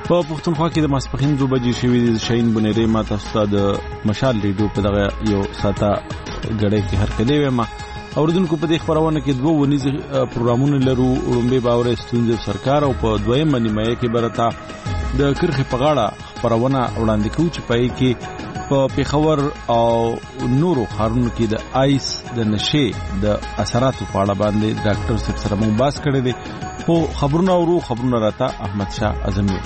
په پښتونخوا کې د ماسپښین 2 بجې شوې د شاهین بنيري ما تاسو د مشال ریډیو په دغه یو ساته غړې کې هر کله ویما اوردونکو په دې خبرونه کې دوه ونیز پروګرامونه لرو رومبه باور ستونزې سرکار او په دویمه نیمه کې برتا د کرخه په غاړه خبرونه وړاندې کوي چې پای کې په پیښور او نورو خارونو کې د آیس د نشه د اثراتو په اړه باندې ډاکټر صاحب سره مو باس کړی دی خو خبرونه راته احمد شاه اعظمي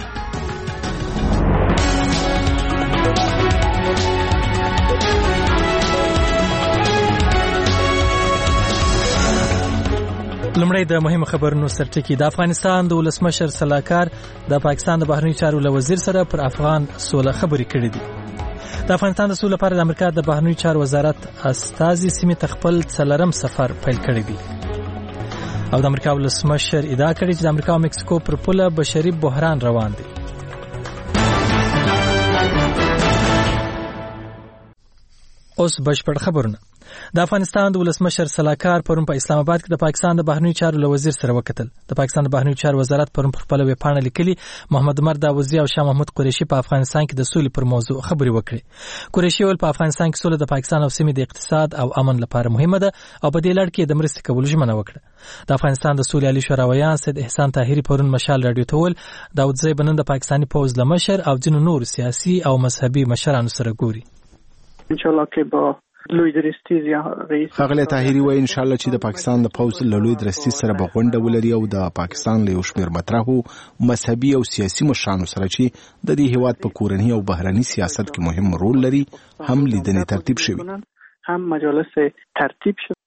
لمړی د مهمه خبرونو سرټکی د افغانستان د ولسمشر صلاحکار د پاکستان د بهرنی چارو وزیر سره پر افغان سوله خبرې کړې دي. د افغانستان د سولې لپاره د امریکا د بهرنی چارو وزارت استازي سیمې تخپل څلرم سفر پیل کړی دی. او د امریکا ولسمشر ادعا کړې چې د امریکا او مکسیکو پر پوله بشري بحران روان دی. اوس بشپړ خبرونه. د افغانستان د ولسمشر صلاحکار پرون په اسلام آباد کې د پاکستان د بهرنی چارو وزیر سره وکتل. د پاکستان د بهرنی چارو وزارت پرون پر خپل ویب پاڼه لیکلي محمد عمر داوودزی او شاه محمود قریشي په افغانستان کې د سولې پر موضوع خبرې وکړې. قریشي ول په افغانستان کې سوله د پاکستان او سیمې د اقتصاد او امن لپاره مهمه ده او په دې لړ کې د مرستې کولو ژمنه وکړه. د افغانستان د سولې عالی شورا ویان سید احسان طاهری پرون مشال رادیو ته ول داوودزی بنن د پاکستاني پوز لمشر او ځینو نور سیاسي او مذهبي مشرانو سره ګوري. ان شاء الله کې به لوی درستی رئیس هغه طاهری وای ان شاء الله چې د پاکستان د پوز له لوی درستی سره به غونډه ولري او د پاکستان له یو شمېر مطرحو مذهبي او سیاسي مشرانو سره چې د دې هیواد په کورنی او بهرني سیاست کې مهم رول لري هم لیدنې ترتیب شوی هم مجالس ترتیب شوی.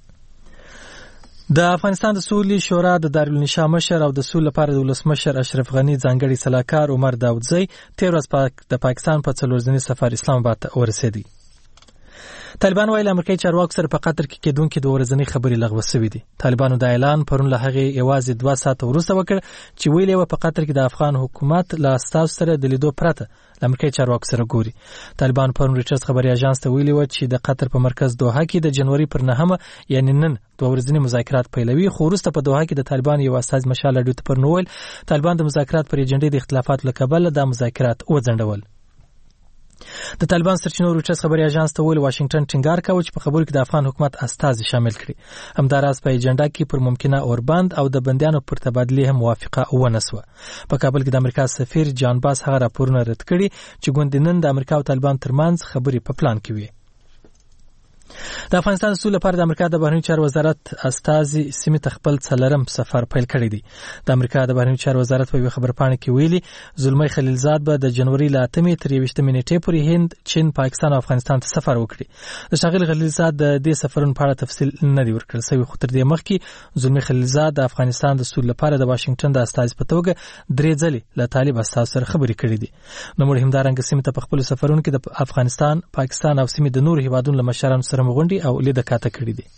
د افغانستان د سولې شورا د دارالنشا مشر او د سولې لپاره د ولسمشر اشرف غنی ځانګړي صلاحکار عمر داوودزی تیر ورځ د پاکستان په 4 ورځني سفر اسلام آباد ته ورسېدی. طالبان وایي امریکایي چارواکو سره په قطر کې کېدونکې د ورځنۍ خبرې لغوه شوې دي. طالبانو د اعلان پرون له هغې یوازې 2 ساعته وروسته وکړ چې ویلي و په قطر کې د افغان حکومت له استازو سره د لیدو پرته له امریکایي چارواکو سره ګوري. طالبان پرون ریټرز خبري اژانس ته ویلي و چې د قطر په مرکز دوحه کې د جنوري پر 9 یعنی نن 2 ورځني مذاکرات پیلوي. خو وروسته په دوحه کې د طالبان یو استاذ مشال رادیو ته پرون ویل طالبان د مذاکرات پر ایجنډې د اختلافات له کبله د مذاکرات وځنډول. د طالبان سرچینو روټس خبري اژانس ته ویل واشنگټن ټینګار کاوه چې په خبرو کې د افغان حکومت استازي شامل کړي. همداراز په ایجنډا کې پر ممکنه اوربند او د بندیانو پر تبادله هم موافقه ونسوه. په کابل کې د امریکا سفیر جان باس هغه راپورونه رد کړي چې ګوندینن د امریکا او طالبان ترمنځ خبري په پلان کې وي. د افغانستان د سولې لپاره د امریکا د بهرنی چارو وزارت استازي سیمې تخپل څلرم سفر پیل کړی دی. د امریکا د بهرنی چارو وزارت په یو خبرپاڼه کې ویلي زلمی خلیلزاد به د جنوري له 8 تر 20 نیټې پورې هند، چین، پاکستان او افغانستان ته سفر وکړي. د شاغل خلیلزاد د دې سفرونو په اړه تفصیل نه دی ورکړل شوی، خو تر دې مخکې زلمی خلیلزاد د افغانستان د سولې لپاره د واشنگټن د استازي په توګه 3 ځلې له طالب استازو سره خبرې کړې دي. نو موږ همدارنګه سیمې ته په خپل سفرونو کې د افغانستان، پاکستان او سیمې د نورو هیوادونو له مشرانو سره مغونډي او لیده کاته کړی دي.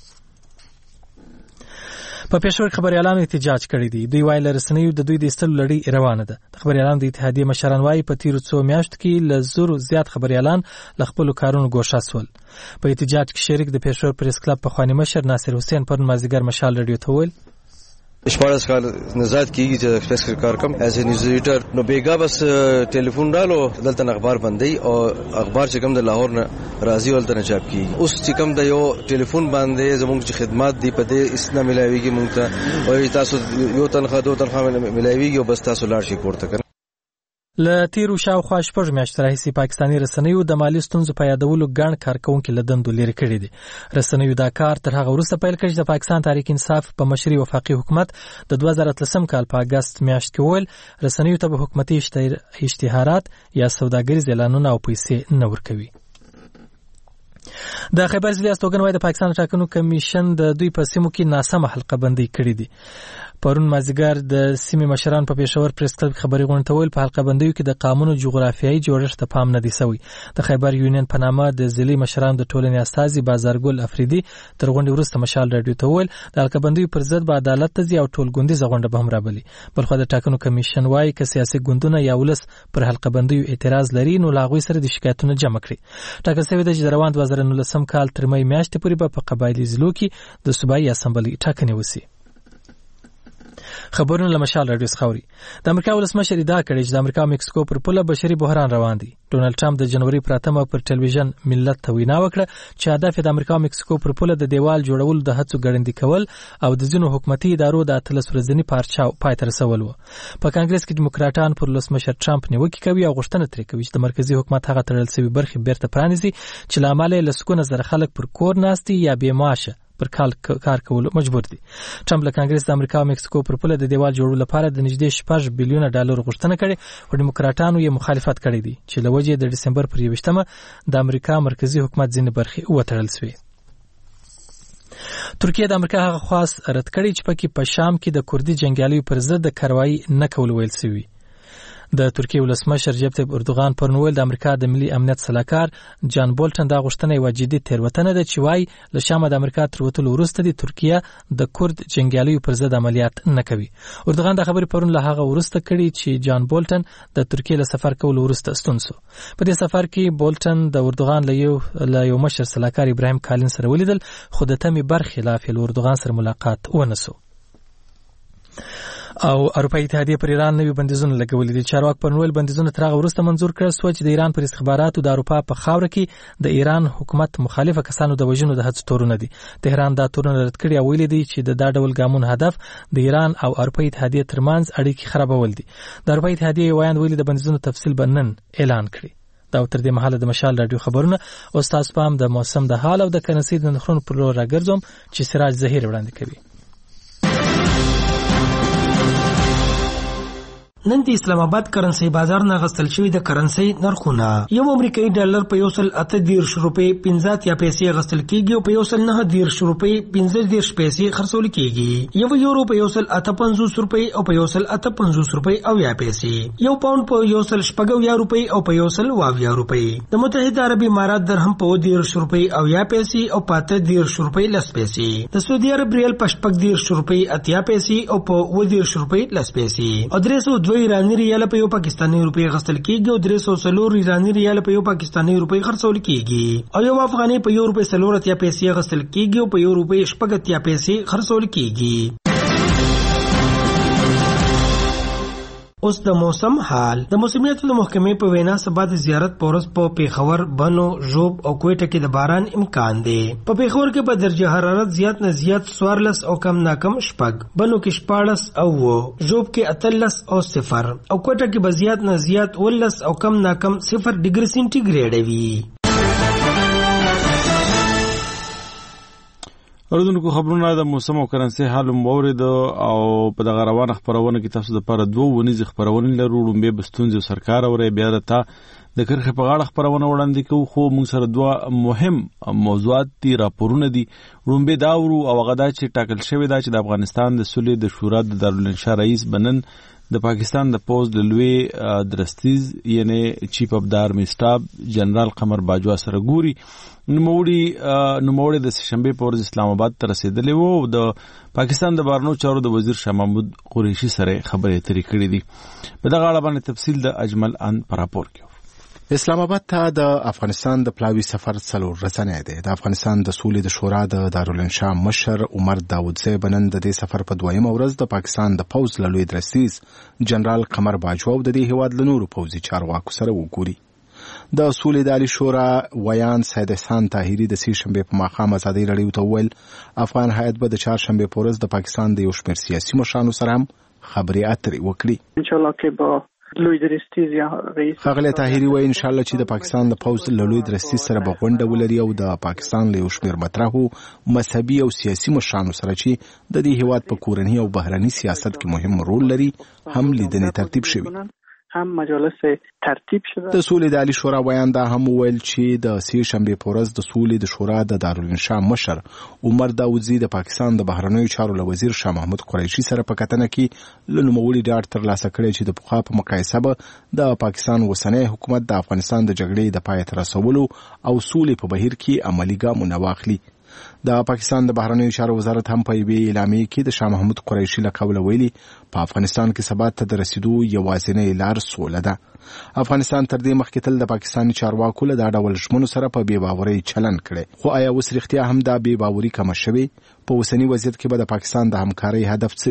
په پېښور خبريالانو احتجاج کړی دی. دوی وایي رسنیو د دوی د استلو لړۍ روانه ده. خبريالانو د اتحادیې مشران وایي په تیرو 2 میاشتو کې له 100 زیات خبريالان له خپل کارونو ګوښه شول. په احتجاج کې شریک د پېښور پریس کلب په خواني مشر ناصر حسین پر مازیګر مشال رادیو ته ویل شپارس کال نزاد کیږي چې ایکسپریس کار کوم ایز ا نیوز ایډیټر نو بیګا بس ټلیفون ډالو دلته اخبار باندې او اخبار چې کوم د لاهور نه راځي ولته نه چاپ کیږي. اوس چې کوم د یو ټلیفون باندې زموږ چې خدمات دی په دې اسنه ملایويږي مونږ ته او تاسو یو تنخواه 2 تنخواه ملایويږي او بس تاسو لاړ شي کوړه کنه. له تیرو شاوخوا 6 میاشتې راهیسې پاکستاني رسنیو د مالي ستونزو په یادولو ګڼ کارکونکي له دندو لرې کړي دي. رسنیو دا کار تر هغه وروسته پیل کړ چې د پاکستان تحریک انصاف په مشري وفاقي حکومت د 2013 کال په اگست میاشت کې ویل رسنیو ته به حکومتي اشتهارات یا سوداګریز اعلانونه او پیسې نه ورکوي. د خیبر ضلع استوګن وای د پاکستان ټاکنو کمیشن د دوی په سیمو کې ناسمه حلقه بندي کړې دي. پرون مازیګر د سیمې مشران په پېښور پریس کلب خبري غونډه ته ویل په حلقه بندیو کې د قانون جغرافیایي جوړښت ته پام نه دی شوی. د خیبر یونین په نامه د ضلعي مشران د ټولنې استازي بازارګل افریدي تر غونډې وروسته مشال رادیو ته ویل د حلقه بندیو پر ضد به عدالت ته ځي او ټولګوندیزه غونډه به هم رابلي. بلخو د ټاکنو کمیشن وایي که سیاسي ګوندونه یا ولس پر حلقه بندیو اعتراض لري نو له هغوی سره د شکایتونو جمع کړي. ټاکل شوی دی چې د روان 2019 کال تر مې میاشتې پورې به په قبایلي ضلعو کې د صوبایي اسامبلۍ ټاکنې وشي. خبرونه له مشال رادیو خوري. د امریکا ولسمشر ادعا کړې چې د امریکا مکسیکو پر پوله بشري بحران روان دي. ډونالد ټرمپ د جنوري پر 8 پر ټلویزیون ملت ته وینا وکړه چې هدف د امریکا مکسیکو پر پوله د دیوال جوړول د هڅو ګړندې کول او د ځینو حکومتي ادارو د 13 ورځني پارچاو پای ته رسول و. په کانګرس کې دیموکراټان پر ولسمشر ټرمپ نیوکه کوي او غوښتنه ترې کوي چې د مرکزی حکومت هغه تړل شوی برخې بیرته پرانیزي چې لامل یې لسکونه زر خلک پر کور ناستي یا بې معاشه پر کار کولو مجبور دي. ټرمپ له کانګرس د امریکا او مکسیکو پر پوله د دیوال جوړولو لپاره د نږدې 6 بلیون ډالر غوښتنه کړې او دیموکراټانو یې مخالفت کړی دی چې له وجې د دسمبر پر 21 د امریکا مرکزی حکومت ځینې برخې وتړل شوې. ترکیه د امریکا هغه خواست رد کړی چې پکې په شام کې د کوردي جنګیالیو پر ضد د کاروایی نه کول ویل شوی. د ترکیه ولسمشر رجب طیب اردوغان پر نوول د امریکا د ملي امنیت سلاکار جان بولټن دا غوښتنه یو جدي تیروتنه ده چې وايي له شام د امریکا تر وتلو وروسته د ترکیه د کورد جنګیالیو پر ضد عملیات نه کوي. اردوغان دا خبرې پرون له هغه وروسته کړي چې جان بولټن د ترکیه له سفر کولو وروسته ستون شو. په دې سفر کې بولټن د اردوغان له یو مشر سلاکار ابراهیم کالین سره ولیدل خو د تمې برخلاف له اردوغان سره ملاقات ونسو. او اروپایي اتحادیه پر ایران نوي بندیزونه لګولي دي. چارواک پر نوول بندیزونه تر هغه وروسته منزور کړل چې د ایران پر استخباراتو د اروپا په خاوره کې د ایران حکومت مخالفه کسانو د وژنو د هڅو تورونه دي. تهران دا تورونه رد کړي او ویلي دي چې د دا ډول ګامونو هدف د ایران او اروپایي اتحادیه ترمنځ اړیکې خرابول دي. د اروپایي اتحادیه وایي ویلي د بندیزونو تفصیل به نن اعلان کړي. دا تر دې مهاله د مشال رادیو خبرونه او تاسو پام د موسم د حال او د کرنسي د نرخونو پر لور راګرځوم چې سراج ظهیر وړاندې کوي. نن د اسلام آباد کرنسي بازار نه غستل شوی د کرنسي نرخونه یو امریکایي ډالر په 1.8 روپۍ 50 یا پیسې غستل کیږي او په 1.9 روپۍ 15 پیسې خرڅول کیږي. یو یورو په 1.85 روپۍ او په 1.85 روپۍ او یا پیسې. یو پاوند په 1.8 روپۍ او په 1.2 روپۍ. د متحده عرب امارات درهم په 10 روپۍ او یا پیسې او په 10 روپۍ لس پیسې. د سعودي عرب ریال په 10 روپۍ 80 پیسې او په 10 روپۍ لس پیسې. او 302 ایرانی ریال په یو پاکستاني روپۍ غستل کیږي او 304 ایرانی ریال په یو پاکستاني روپۍ خرڅول کیږي. او یو افغاني په یو روپۍ 4 پیسې غستل کیږي او په یو روپۍ 8 پیسې خرڅول کیږي. اوس د موسم حال. د موسمیاتو د محکمې په وینا سبا د زیارت پورس په پیښور، بنو، ژوب او کوټه کې د باران امکان دی. په پیښور کې په درجه حرارت زیات نه زیات 14 او کم نه کم 6، بنو کې 14 او ژوب کې 13 او 0 او کوټه کې به زیات نه زیات 19 او کم نه کم 0 ډیګري سنټیګریډ وي. اوردونکو خبرونه د موسم او کرنسي حال مورید او په دغه روانه خبرونه کې تاسو د لپاره دوه ونیزه خبرونه لرو. لومبه بستونځ سرکار اوري بیا د کرخه په غاړه خبرونه وړاندې کوو. خو موږ سره دوه مهم موضوعات دي، راپورونه دي. لومبه دا ورو او غدا چې ټاکل شوی دا چې د افغانستان د صلح د شورا د دارالانشاء رئیس بنن د پاکستان د پوز د لوی درستیز یعنی چیف اف د آرمی سټاف جنرال قمر باجوا سره ګوري. نوموړی د شنبه په ورځ اسلام آباد ته رسیدلی وو او د پاکستان د بهرنیو چارو د وزیر شاه محمود قریشي سره خبرې اترې کړې دي. په دغه اړه باندې تفصیل د اجمل ان پر راپور کې. اسلام آباد ته د افغانستان د پلاوی سفر 4 ورځې دی. د افغانستان د سولې د شورا د دارالانشاء مشر عمر داودزی بنن د دې سفر په 2مه ورځ د پاکستان د پوز لوی درستیز جنرال قمر باجوا او د دې هیواد له نورو پوځي چارواکو سره وګوري. د سولې د عالی شورا ویان سید احسان طاهری د سې شنبه په ماښام ازادي رادیو ته ویل افغان هیئت به د چهارشنبه په ورځ د پاکستان د یو شمېر سیاسي مشرانو سره هم خبرې اترې وکړي. ان شاء الله کې با لوی درستیز یا رئیس خغله طاهری وایي ان شاء الله چې د پاکستان د پوز لوی درستیز سره به غونډه ولري او د پاکستان له یو شمېر مطرحو مذهبي او سیاسي مشرانو سره چې د دې هیواد په کورنی او بهرني سیاست کې مهم رول لري هم لیدنې ترتیب شوی. هم مجالس ترتیب شده. د سولې د عالی شورا ویان دا هم ویل چې د سې شنبه په ورځ د سولې د شورا د دارالانشاء مشر عمر داودزی د پاکستان د بهرنیو چارو له وزیر شاه محمود قریشي سره په کتنه کې لنوموړي ډاډ ترلاسه کړی چې د پخوا په مقایسه به د پاکستان اوسنی حکومت د افغانستان د جګړې د پای ته رسولو او سولې په بهیر کې عملي ګامونه واخلي. د پاکستان د بهرنیو چارو وزارت هم په یوې اعلامیه کې د شاه محمود قریشي له قوله ویلي په افغانستان کې ثبات ته د رسیدو یوازینۍ لار سوله ده. افغانستان تر دې مخکې تل د پاکستاني چارواکو له دا ډول ژمنو سره په بې باورۍ چلن کړی. خو آیا اوس رښتیا هم دا بې باوري کمه شوې؟ په اوسني وضعیت کې به د پاکستان د همکارۍ هدف څه وي؟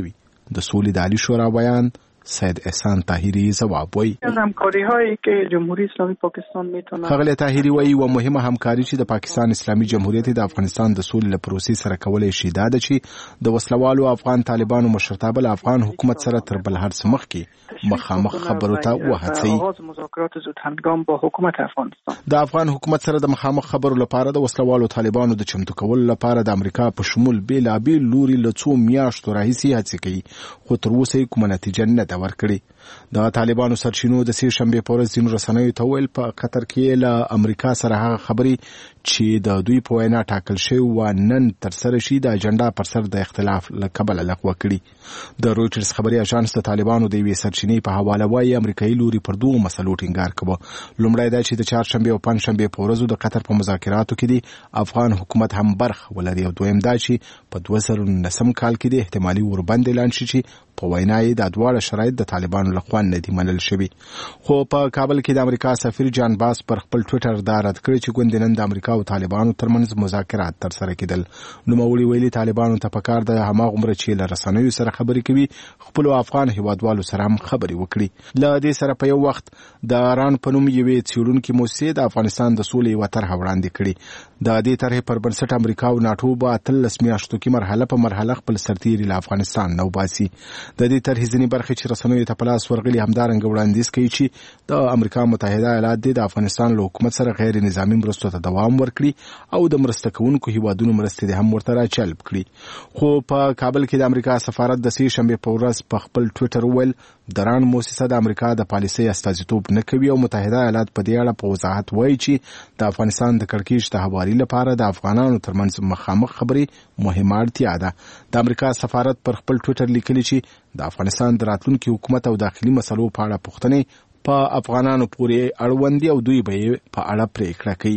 د سولې د عالی شورا بیان سید احسان طاهری جواب وی همکاری‌هایی که جمهوری اسلامی پاکستان میتونه خغل طاهری وی و مهمه همکاری چې د پاکستان اسلامي جمهوریت د افغانستان د سولې لپاره پروسې سره کولای شي دا د چې د وسلوالو افغان طالبانو مشرتابه له افغان حکومت سره تر بل هر څه مخکې مخامخ خبرو ته وهڅوي. آغاز مذاکرات زودهنگام با حکومت افغانستان د افغان حکومت سره د مخامخ خبرو لپاره د وسلوالو طالبانو د چمتو کولو لپاره د امریکا په شمول بیلابیل لوري له څو میاشتو راهیسې هڅې کوي خو تر اوسه کومه نتیجه نه ده ورکړې. د طالبانو سرچینو د سې شنبې په ورځ ځینو رسنیو ته ویل په قطر کې له امریکا سره هغه خبرې چې د دوی په وینا ټاکل شوی و نن ترسره شي د اجنډا پر سر د اختلاف له کبله لغوه کړي. د رویټرز خبري اژانس د طالبانو د یوې سرچینې په حواله وایي امریکایي لوري پر دوه مسلو ټینګار کوي. لومړی دا چې د چهارشنبې او پنځشنبې په ورځو د قطر په مذاکراتو کې دی افغان حکومت هم برخه ولري او دویم دا چې په 2019 کال کې د احتمالي وربند اعلان شي چې په وینا یې د دواړه شرایط د طالبانو لخوا نه دي منل شوي. خو په کابل کې د امریکا سفیر جان باس پر خپل ټویټر دا رد کړی چې ګوندې نن د امریکا او طالبانو ترمنځ مذاکرات ترسره کېدل. نوموړي ویلي طالبانو ته پکار د هماغومره چې له رسنیو سره خبرې کوي خپلو افغان هیوادوالو سره هم خبرې وکړي. له دې سره په یو وخت د ران په نوم یوې څېړونکې موسسې د افغانستان د سولې یوه طرحه وړاندې کړې. د دې طرحې پر بنسټ امریکا او ناټو به 13 میاشتو کې مرحله په مرحله خپل سرتیري له افغانستان نه وباسي. د دې طرحې ځینې برخې چې رسنیو ته په لاس ورغلي همدارنګه وړاندیز کوي چې د امریکا متحده ایالات د افغانستان له حکومت سره غیر نظامي مرستو ته دوام ورکړي او د مرسته کوونکو هیوادونو مرستې هم ورته راجلب کړي. خو په کابل کې د امریکا سفارت د سې شنبې په ورځ په خپل ټویټر ویل د ران موسسه د امریکا د پالیسۍ استازیتوب نه کوي او متحده ایالات په دې اړه په وضاحت وایي چې د افغانستان د کړکېچ د هواري لپاره د افغانانو ترمنځ مخامخ خبرې مهمه اړتیا ده. د امریکا سفارت پر خپل ټویټر لیکلي چې د افغانستان د راتلونکي حکومت او داخلي مسلو په اړه پوښتنې په افغانانو پورې اړوند دي او دوی به یې په اړه پریکړه کوي.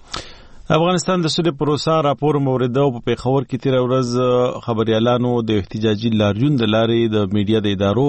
افغانستان د سولې پروسه راپور مورده او په پیښور کې تیر ورځ خبريالانو د احتجاجي لاریون د لارې د میډیا د ادارو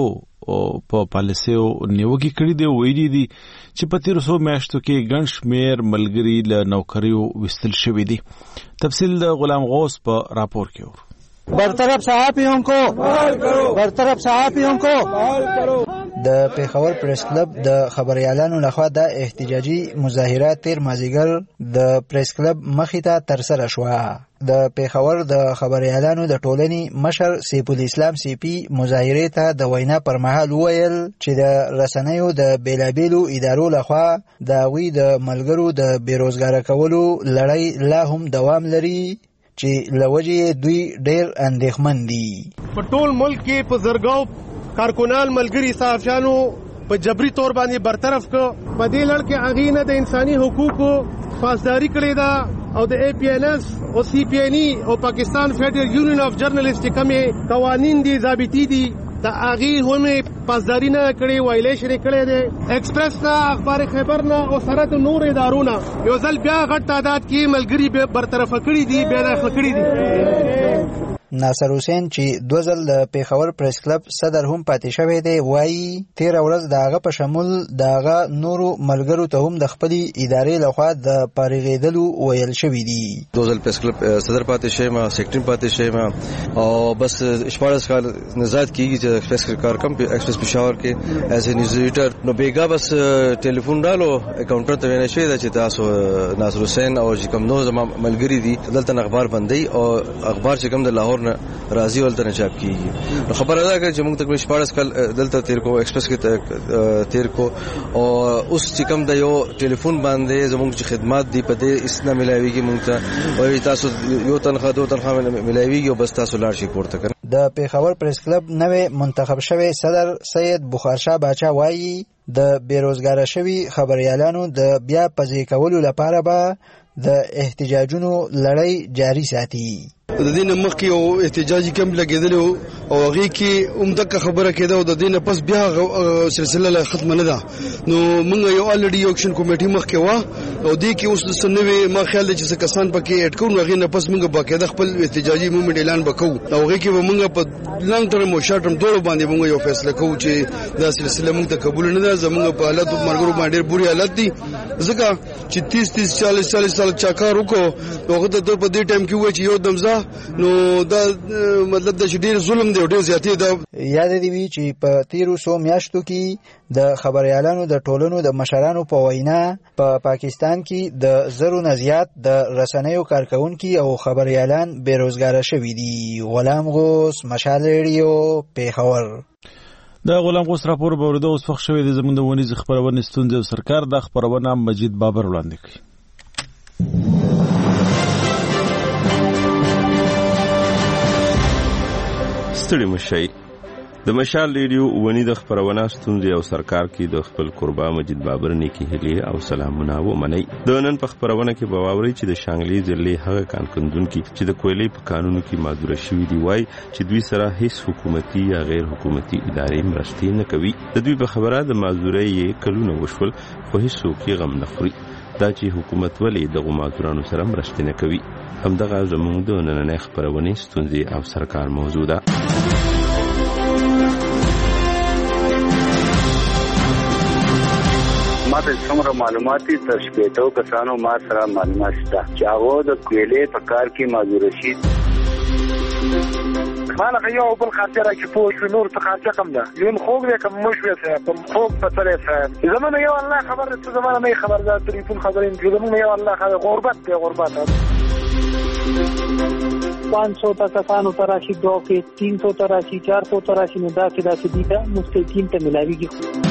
په پالیسیو نیوکې کړې دي او ویلي دي چې په تیر 100 میاشتو کې ګڼ شمېر ملګري له نوکریو وستل شوي دي. تفصیل د غلام غوث په راپور کې ور برطرف صحافیوں کو بحال کرو برطرف صحافیوں کو بحال کرو. د پیښور پریس کلب د خبريالانو لخوا د احتجاجي مظاهره تیر مازیګر د پریس کلب مخې ته ترسره شوه. د پیښور د خبريالانو د ټولنې مشر سیف الاسلام سیپی مظاهره ته د وینا پر مهال ویل چې د رسنیو د بیلابیلو ادارو لخوا د غوی د ملګرو د بیروزګار کولو لړۍ لا هم دوام لري چې لوجه دوی ډېر اندېښمن دي. په ټول ملک کې په زرګاو کارکونان ملګری صحافیانو په جبري تور باندې برطرف کو. په دې لړ کې اغینه د انساني حقوقو پاسداري کړې ده او د اے پی این ایس او سی پی این ای او پاکستان فیډرل یونین اف جرنالست کمې قوانین دي ضابطي دي د اغي هم پاسداري نه کړې وایلیشن کړې ده. ایکسپریس نه اخبار خیبر نه او سره نور ادارونه یو ځل بیا غټ تعداد کې ملګری به برطرف کړي دي بیا نه کړي دي. ناصر حسین چې 2 ځل د پیښور پریس کلب صدر هم پاتې شوی دی وایي تیر ورځ داغه په شمول داغه نورو ملګرو ته هم د خپل ادارې لخوا د پارېغېدلو ویل شوی دی. 2 ځل پریس کلب صدر پاتې شوی ما سیکرټری پاتې شوی ما او بس 14 کال نزاد کیږي چې ایکسپریس کار کم ایکسپریس پېښور کې ایز ا نیوز ایډیټر نو بیګا بس ټلیفون ډالو اکاونټر ته وینې شوی چې تاسو ناصر حسین او کوم نو زما ملګری دي دلته اخبار بندي او اخبار چې کوم د لاهور راضی ولته نه چاپ کیږي. خبره ده چې موږ تقریبا 14 کال دلته تیر کو ایکسپریس کې تیر کو او اوس چې کوم د یو ټلیفون باندې زموږ چې خدمات دی په دې اسنه ملایويږي موږ ته او تاسو یو تنخواه دوه تنخواه ملایويږي او بس تاسو لاړ شي پورته کړئ. د پیښور پریس کلب نوې منتخب شوی صدر سید بخارشاه باچا وایي د بیروزګار شوی خبريالانو د بیا پزې کولو لپاره به د احتجاجونو لړۍ جاری ساتي. د دین مخکې او احتجاجي کم لګیدل او هغه کې عمده خبره کېده او د دین پس بیا سلسله ختم نه ده. نو موږ یو الریډي اکشن کمیټي مخکې وا او دې کې اوس د سنوي ما خیال چې کسان پکې اډ کوو هغه نه پس موږ باقاعده خپل احتجاجي موومېنټ اعلان وکړو او هغه کې موږ په لانګ ټرم او شارټ ټرم دوه باندې موږ یو فیصله کوو چې دا سلسله موږ ته قبول نه ده. زموږ په حالت مرګرو باندې ډېر بری حالت دي ځکه چې 30 40 سال چاکار وکړو هغه ته په دې ټایم کې وای چې یو دمزه ده نو دا مطلب د ډیر ظلم دی او ډیر زیاتې ده. یاد دی وی چې په تیرو 100 میاشتو کې د خبريالانو د ټولنو د مشرانو په وینا په پاکستان کې د زرو نه زیات د رسنیو کارکونکو او خبريالان بیروزګار شوي دي. غلام غوث، مشال ریډیو، پیښور. د غلام غوث راپور به ورته اوس وخت شوی د زموږ د ونیز خبرونه ستونزې او سرکار د خبرونه مجید بابر وړاندې کړي. ستړي مشي د مشال ریډیو ونی د خبرونه ستونزې او سرکار کې د خپل قربا مجید بابر نیکی هلي او سلامونه ومني. د نن په خبرونه کې به واوري چې د شانګلي ضلع هغه کانکندونکو چې د کویلې په قانونو کې معذور شوي دي وای چې دوی سره هیڅ حکومتي یا غیر حکومتي ادارې مرستې نه کوي. د دوی په خبره د معذورۍ کلونه وشول خو هیڅوک غم نه خوري. دا چې حکومت ولې د معذورانو سره مرستې نه کوي همدغه زموږ د نننۍ خبرونه ستونزې او سرکار موضوع ده. ما ته څومره معلومات دي تر شپېتو کسانو ما سره معلومات شته چې هغه د کویلې په کار کې معذور شي. مالا یو بل خاطر چې پوه شو نور څه خاطر کم ده یون خوګ دې کم مشوي څه په خوګ په تلې څه زمونه یو الله خبر څه زمونه نه خبر ده ټلیفون خبرین چې زمونه یو الله خبر غربت دی غربت 500 کسانو تراشی 2 کې 300 تراشی 400 تراشی نه دا چې دي ته مستقیم ته ملاويږي.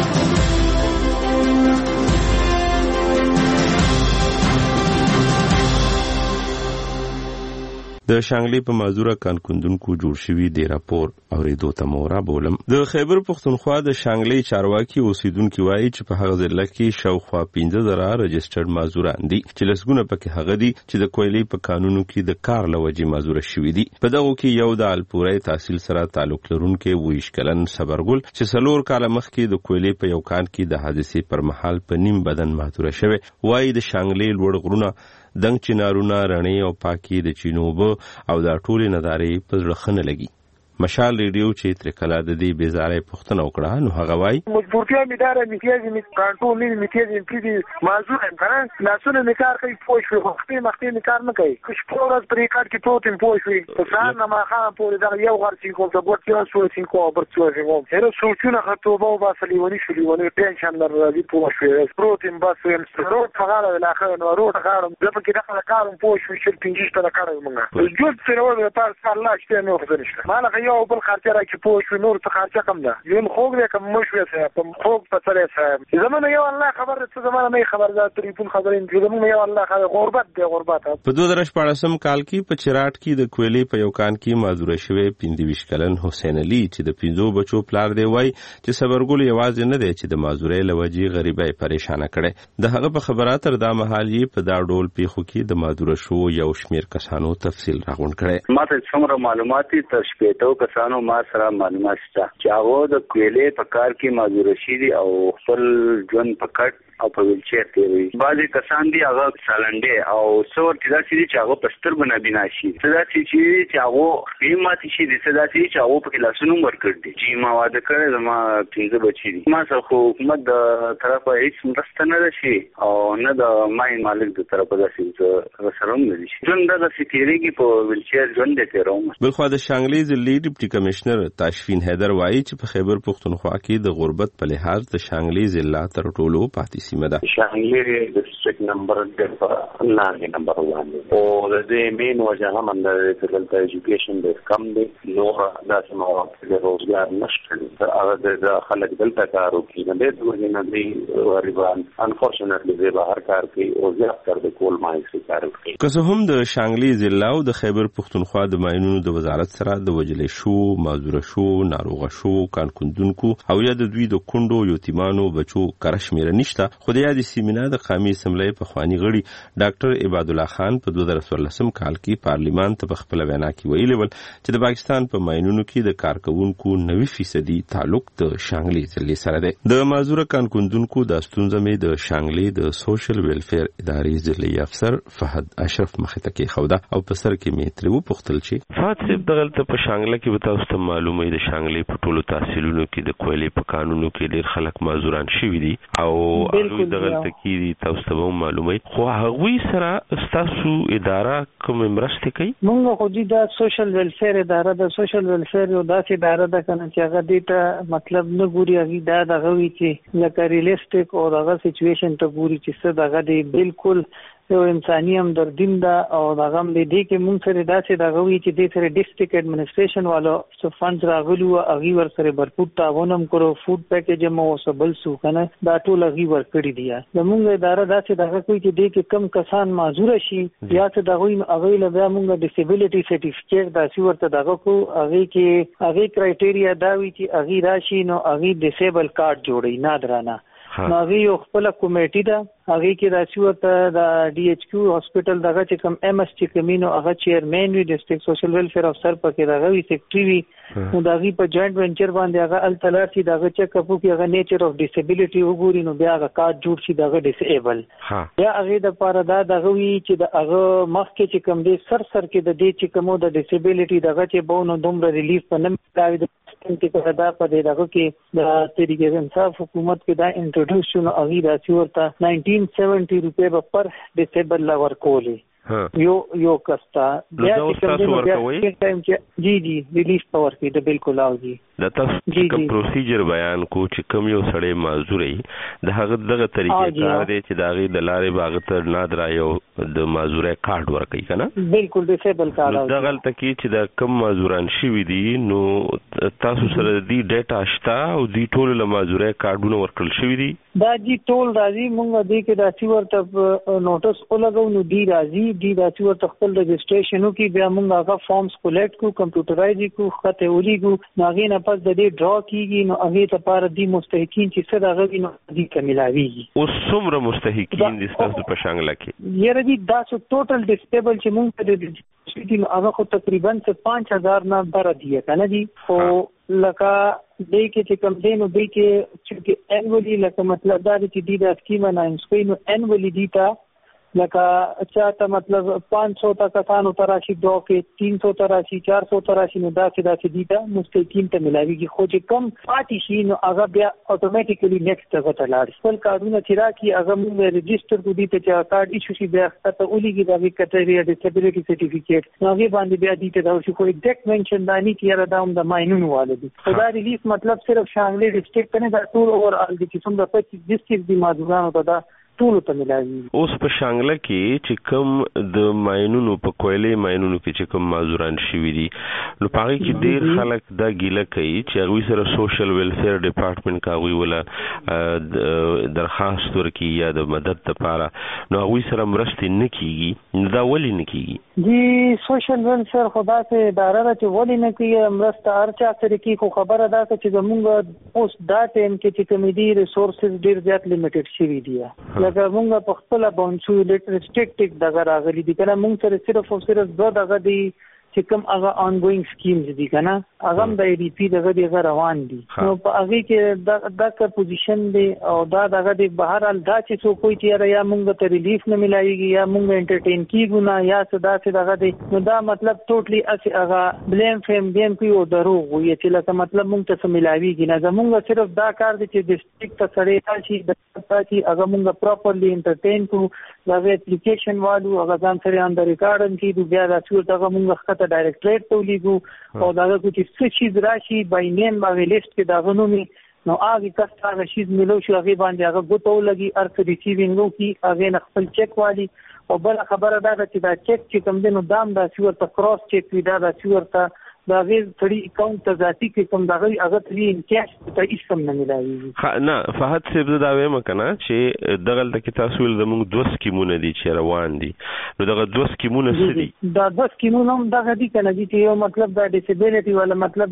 د شانګلي په معذوره کانکندونکو جوړ شوی دی راپور اوریدو ته مورا بولم. د خیبر پختونخوا د شانګلي چارواکي اوسیدونکو وایي چې په هغه ضلع کې شاوخوا 15,000 رجسټرډ معذوران دي چې لسګونه پکې هغه دي چې د کویلې په قانونو کې د کار لوجې معذور شوي دي. په دغه کې یو د الپورې تحصیل سره تعلق لرونکي ویش کلن صبرګل چې سلور کال مخکې د کویلې په یو کان کې د حادثې پر مهال په نیم بدن معذور شوی وایي د شانګلي لوړ غرونه دنګ چنارونه رڼې او پاکي د چینوبه او دا ټولې ندارې په زړه خنه لګي. مشال ریډیو چې تر کله د دې بیزارې پښتنه وکړه نو هغه وای مجبورتیا می دار میتیږي می کنټرول نه میتیږي چې معذور هم کنه لاسونه می کار کوي پوه شو وختي مخکې می کار نه کوي کښ پورز پرې کار کې پروتین پوه شو په ځان نه ما خام پورې دا یو غرسي کوم ته ورته یو څو سین کو برڅو کوم هر سوچونه خطوبه او باسلیونی شو لیونی ټینشن نه راځي پوه شو پروتین بس روټ فقاله الاخر نو روټ غارم د پکې دغه کارم پوه شو چې 15 ته کارم موږ جوړ سره ورته تاسو الله چې نو خبرنه مالغه یو بل خاطر چې پوه شو نور څه خاطر کم ده یون خوګ دې کم مشوي څه په خوګ په تلې څه زمونه یو الله خبر څه زمونه نه خبر ده ټلیفون خبرین زمونه یو الله خبر غربت دی غربت. په 2014 کال کې په چراټ کې د کویلې په یو کان کې معذور شوی 25 کلن حسین علي چې د 15 بچو پلار دی وای چې صبرګل یوازې نه دی چې د معذورۍ لوجې غریبۍ پریشان کړي د هغه په خبرات تر دا محل یې په دا ډول پیخو کې د معذور شو یو شمیر کسانو تفصیل راغون کړي. ما ته څومره معلومات دي تر شپېتو کسانو ما سره معلومات شته چې هغه د کویلې په کار کې معذور شي دي او خپل ژوند په کټ او په ویلچیر تیروي. بعضې کسان دي هغه سالنډې او څه ورته داسې دي چې هغه په سترګو نابینا شي څه داسې چې هغه خپې ماتې شي دي څه داسې چې هغه پکې لاسونه هم ورکړ دي چې ما واده کړی زما 15 بچي دي. ما سره خو حکومت د طرفه هېڅ مرسته نه ده شي او نه د ماین مالک د طرفه داسې سره هم نه دي شي ژوند دغسې تېرېږي په ویلچیر ژوند دی تېروم. بلخوا د شانګلي ضلعي ډیپټي کمشنر تاشفین حیدر وایي چې په خیبر پختونخوا کې د غربت په لحاظ د شانګلي ضلع تر ټولو پاتې سیمه ده. شانګلي ډسټریکټ نمبر 9 نمبر 1 او د دې مین وجه هم د دلته ایجوکیشن د کم دی نور داسې مواقع د روزګار نشته هغه د خلک دلته کار کوي نه د ورنه دی غریبان انفورچونټلی زه به هر کار کوي او زیاتره د کول مایسي کار کوي. که څه هم د شانګلي ضلع او د خیبر پختونخوا د ماینونو د وزارت سره د وجلې شو معذور شو ناروغ شو کانکندونکو او یا د دوی د کندو یتیمانو بچو کرشمیر نشته خو د یادې سیمینار د قومي اسمبلی په خواني غړي ډاکټر عباد الله خان په 2014 کال کې پارلیمان ته په خپل وینا کې ویلي ول چې د پاکستان په ماینونو کې د کارکونکو 90% تعلق د شانګلي ضلع سره دی. د معذور کانکندونکو د ستونزې مې د شانګلي د سوشل ویلفیر ادارې ضلعي افسر فهد اشرف مخته کې خوده او په سر کې مې ترو پختل چې فاتح دغلت په شانګله کې به تاسو ته معلومه ده شانګلي په ټولو تحصیلونو کې د کویلې په قانونو کې ډېر خلک معذوران شوي دي او هغه دغه تکي تاسو ته معلومات خو هغه سره تاسو اداره کوم مرسته کوي موږ خو دې د سوشل ویلفیر اداره د سوشل ویلفیر یو داسې اداره ده کنه چې هغه دې ته مطلب نه ګوري هغه دا دغه وی چې لکه ریلیسټیک او دغه سچويشن ته ګوري چې څه دغه دې بالکل یو انساني همدردیم ده او دغه هم دې کې موږ سره داسې دغه وی چې دې سره ډیسټریکټ ایڈمنسټریشن والو څو فنډز راغلو هغه ور سره برپور تعاون هم کړو فود پیکیج مو وسبل سو کنه دا ټول هغه ور کړی دی زموږ اداره داسې دغه کوي چې دې کې کم کسان معذور شي یا څه دغه هغه له بیا موږ ډیسیبিলিټي سرټیفیکیټ داسې ورته دغه کو هغه کې هغه کرایټیریا دا وی چې هغه راشي نو هغه ډیسیبل کارت جوړي نادرانه نو هغه یو خپل کمیټي ده هغه کې راځي ورته د ډي ایچ کیو هاسپټل دغه چې کوم ام اس چې کمینو هغه چیرمن وی ډیسټریکټ سوشل ویلفیر افسر پکې دغه وی سیکریټری وی نو دغه په جوائنٹ وینچر باندې هغه التلارتي دغه چیک اپ کې هغه نیچر اف ډیسیبিলিټي وګوري نو بیا هغه کارت جوړ شي دغه ډیسیبل یا هغه د پاره دا دغه وی چې د هغه مخکې چې کوم دي سر کې د دې چې کومو د ډیسیبিলিټي دغه چې بونو دومره ریلیف په نم کاوي د کې دا په دغه کې د طریقې انصاف حکومت کې دا انټروډیوس شو هغه راځي ورته 1970 روپے پر ډیسیبل لا ورکولې یو کستا بیا چې کوم جی ریلیف پاور کې د بالکل اوږي د تاسو کوم پروسیجر بیان کو چې کوم یو سړی معذوري د هغه دغه طریقې کار دی چې دغه د لارې باغ ته نادر یو د معذوره کارت ورکړي کنه بالکل ډیسیبل کارت دغه تکي چې د کم معذوران شوی دي نو تاسو سره دی ډیټا شته او دی ټول له معذوره کارتونه ورکړل شوی دي دا جی ټول راځي مونږ دې کې راځي ورته نوټس ولګو نو دی راځي ورته خپل رجسټریشنو کې بیا مونږ هغه فارمز کولیکټ کو کمپیوټرایز کو خطه ولېګو ناغې نه پس د دې ډرا کیږي نو هغه ته پر دې مستحقین چې څه دغه نو دې کملاویږي او څومره مستحقین دي تاسو په شانګله کې یره دې دا څو ټوټل ډیسټیبل چې مونږ ته دې هغه خو تقریبا 5000 نه بر دی کنه دي او لکه دې کې چې کم دین او دې کې چې انولی لکه مطلب دا چې دې د سکیم نه انسپینو انولی دی تا لکه چاته مطلب 500 کسانو تراشي دو کې 300 تراشي 400 تراشي نو دا چې دې تا مستقیم ته ملاويږي خو چې کم پاتې شي نو هغه بیا اتوماتیکلی نیکسټ ته تلاړ خپل کارونه چې راکې هغه موږ ريجستره کو دي ته کارت ایشو شي بیا ته ولېږي دا کټریا ډیسیبিলিټي سرټیفیکیټ نو هغه باندې بیا دې ته دا شي خو ایگزیکټ منشن دانی کې را داوم د ماینونو والدي خدا ریلیف مطلب صرف شانګلي ډیسټریکټ نه دا ټول اور ال دي چې څومره 25 ډیسټریکټ دي ماځګانو ته دا ټول ته ملایي اوس په شانګله کې چې کوم د ماینونو په کویلې ماینونو کې چې کوم معذوران شوي دي نو پاره کې ډیر خلک دا ګیله کوي چې هغه سره سوشل ویلفیر ډپارټمنټ کاوي ولا درخواست ورکي یا د مدد لپاره نو هغه سره مرسته نه کیږي دا ولې نه کیږي جی سوشل ویلفیر خدا ته اداره چې ولې نه کیږي مرسته هرچا سره کی خو خبره ده چې زموږ اوس دا ټیم کې چې کمیډي ریسورسز ډیر زیات لیمیټډ شوي دي لکه مونږ په خپل باندې ریسټریکټډ دغه راغلي دي کنه مونږ سره صرف او صرف دغه دي چې کوم هغه آنګوینګ سکیمز دي کنه هغه د ای ډی پی دغه دی روان دي نو په هغه کې دغه پوزیشن دی او دغه دی بهر ال دا چې څو کوئی تیار یا مونږ ته ریلیف نه ملایږي یا مونږ انټرټین کیږو نه یا صدا چې دغه دی نو دا مطلب ټوټلی اسی هغه بلیم فیم دیم پیو دروغ وي چې لکه مطلب مونږ ته ملایږي نه زمونږ صرف دا کار دی چې ډیسټریکټ ته سړی راشي چې هغه مونږ پراپرلی انټرټین کو دا اپلیکیشن والو هغه ځان سره اندر ریکارډ کیږي بیا دا څو دغه مونږ خطه ډایرکټریټ ته ولېګو او دا چې څه شي راشي بای نیم باندې لیست کې دا غنومي نو هغه کس هغه شي ملو شو هغه باندې هغه ګوتو لګي ارک ریسیوینګو کې هغه نه خپل چیک والی او بل خبره ده چې دا چیک چې کوم دینو دام دا چې ورته کراس چیک وي دا چې ورته دا غیر فری اکاونټ ته ذاتی کې کوم دا غي هغه تری ان کیش ته هیڅ کم نه ملایي نه فهد صاحب دا وایم کنه چې دغه د تاسو زموږ دوه سکیمونه دي چې روان دي نو دغه دوه سکیمونه څه دي دا دوه سکیمونه هم دغه دي کنه چې یو مطلب دا ډیسیبিলিټي ولا مطلب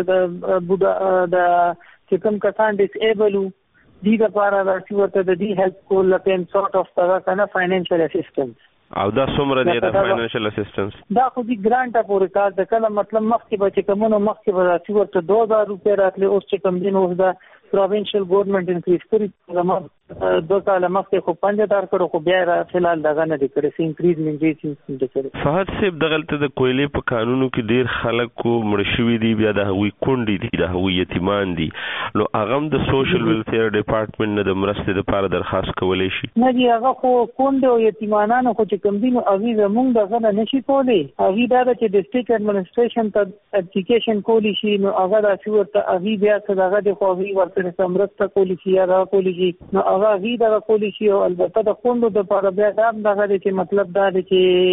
د چې کوم کسان ډیسیبل دي د لپاره دا چې ورته د دې هیلپ کول لپاره سورت اف دا کنه فاینانشل اسسټنس او دا څومره دی د فاینانشل اسسټنس دا خو دې ګرانټ پورې کار د کله مطلب مخکې به چې کومونو مخکې به راځي ورته 2000 روپے راتلې اوس چې کوم دین اوس دا پروینشل ګورنمنت انکریز کړی زموږ 2 کال مخکې خو 5000 کړو خو بیا را فلحال دغه نه دی کړی سي انکریز منځي نه کړی. فهد صاحب دغلته د کویلې په قانونو کې ډیر خلک کو مړ شوي دي بیا د هغوی کونډې دي د هغوی یتیمان دي نو هغه هم د سوشل ویلفیر ډپارټمنټ نه د مرستې لپاره درخواست کولی شي. نه دی هغه خو کونډې او یتیمانانو خو چې کوم دي نو هغوی زموږ دغه نه نشي کولی. هغوی دا ده چې ډسټرکټ ایډمنسټریشن ته اپلیکیشن کولی شي نو هغه داسې ورته هغوی بیا څه دغه دی خو هغوی ورسره مرسته کولی شي یا دغه کولی شي نو هغه هغوی دغه کولی شي او البته د کونډو دپاره بیا دا هم دغه دی چې مطلب دا دی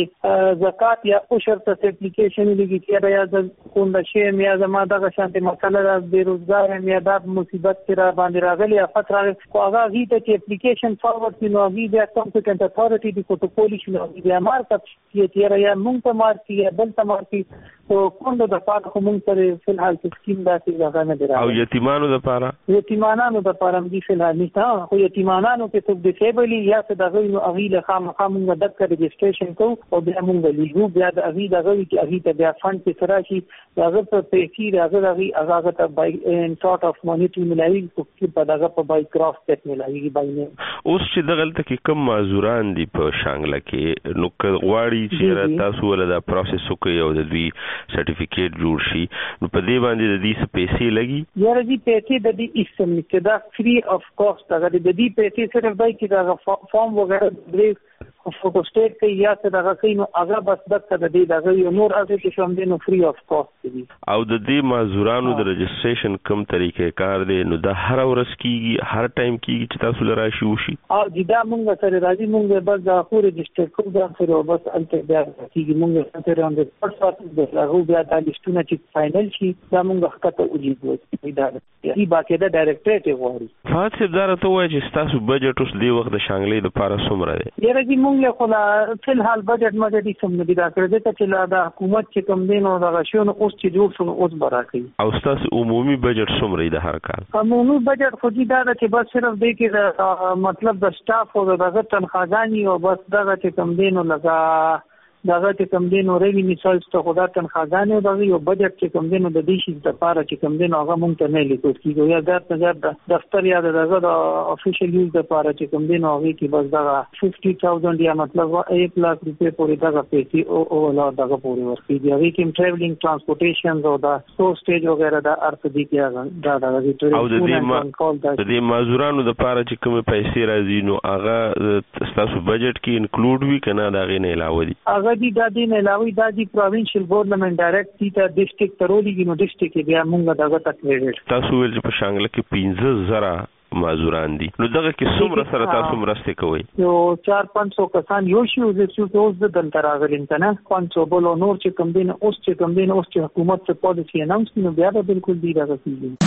چې زکات یا عشر ته اپلیکیشن ولیږي چې یا زه کونډه شوم یا زما دغه شانتې مسله ده بېروزګار یم یا دا مصیبت چې را باندې راغلی افت راغلی خو هغه هغوی ته چې اپلیکیشن فارورډ کړي نو هغوی بیا کمپیټنټ اتھارټي دي خو کولی شي نو هغوی بیا مارک اپ کړي تېره یا موږ ته مارک کړي یا بل ته مارک کړي خو کونډو دپاره خو موږ سره فلحال چې سکیم داسې دغه نه دی راغلی. او یتیمانو دپاره یتیمانانو دپاره هم دي فلحال نشته خو یتیمانانو کې څوک ډسیبل یا څه دغه نو هغوی له خامخا موږ دقه رجسټریشن کوو او بیا موږ لیږو بیا د هغوی دغه وي چې هغوی ته بیا فنډ چې څه راشي د هغه په پیسې د هغه دغه هغه ته بای سارټ اف مانیټري میلاوي په دغه په بای کرافټ سیټ میلاوي بای نه. اوس چې دغلته کې کم معذوران دي په شانګله کې نو غواړي چې تاسو ول دا پروسس وکړي او د دوی سرټیفیکیټ جوړ شي نو په دې باندې د دې پیسې لګي یاره دې پیسې د دې اسم کې دا فری اف کاست هغه د دې پیسې صرف دای چې دا فارم وغیرہ درې فوټو سټیټ کې یا څه دغه کوي نو هغه بس دغه د دې دغه یو نور هغه چې کوم دی نو فری اف کاست دي. او د دې معذورانو د رجسټریشن کوم طریقې کار دی نو دا هر ورځ کیږي هر ټایم کیږي چې تاسو لرا شي وشي او دا موږ سره راځي موږ بس دا خو رجسټر کوو دا سره بس انته بیا کیږي موږ سره اند پرسات د هغه بیا د لیستونه چې فائنل شي دا موږ خطه وجیږي دا ای باقاعده ډایرکټریټ غواړي. فات صاحب دا راته وایي چې تاسو بجټ اوس دی وخت د شانګلې لپاره څومره دی؟ یاره دې موږ له خلا فلحال بجټ مګه دي سم نه دي دا کړی چې دا حکومت چې کوم دین او دا شون اوس چې جوړ شو اوس برا کوي. او تاسو عمومي بجټ څومره دی هر کال؟ عمومي بجټ خو دې دا چې بس صرف دې کې مطلب د سټاف او دغه تنخواګانی او بس دغه چې کوم دین او لگا دغه چې کوم دین او ریوینیو سالز ته خدا تنخواګانی او دغه یو بجټ چې کوم دین د دې شي د لپاره چې کوم دین هغه مونږ ته نه لیکل کیږي یا د دفتر یا دغه د افیشل یوز لپاره چې کوم دین هغه کې بس دغه 50000 یا مطلب 1 लाख روپے پورې دغه پیسې او لا دغه پورې ورکیږي هغه کې ټریولینګ ترانسپورټیشن او دا سو سټیج وغیرہ دا ارث دي کې دا د دې معذورانو د لپاره چې کوم پیسې راځي نو هغه تاسو بجټ کې انکلوډ وی کنه دا غي نه علاوه دي دي دا دین علاوه دا دي پروینشل ګورنمنت ډایرکټ دي ته ډسټریکټ ترولېږي نو ډسټریکټ بیا موږ دغه تکلیف تاسو ول چې په شانګله کې 15000 معذوران دي نو دغه کې څومره سره تاسو مرسته کوئ؟ یو 400-500 کسان یو شی چې اوس د دلته راغلي کنه 500 بل نور چې کوم دین اوس چې حکومت څخه پالیسی اناونس نو بیا به بالکل دی دغه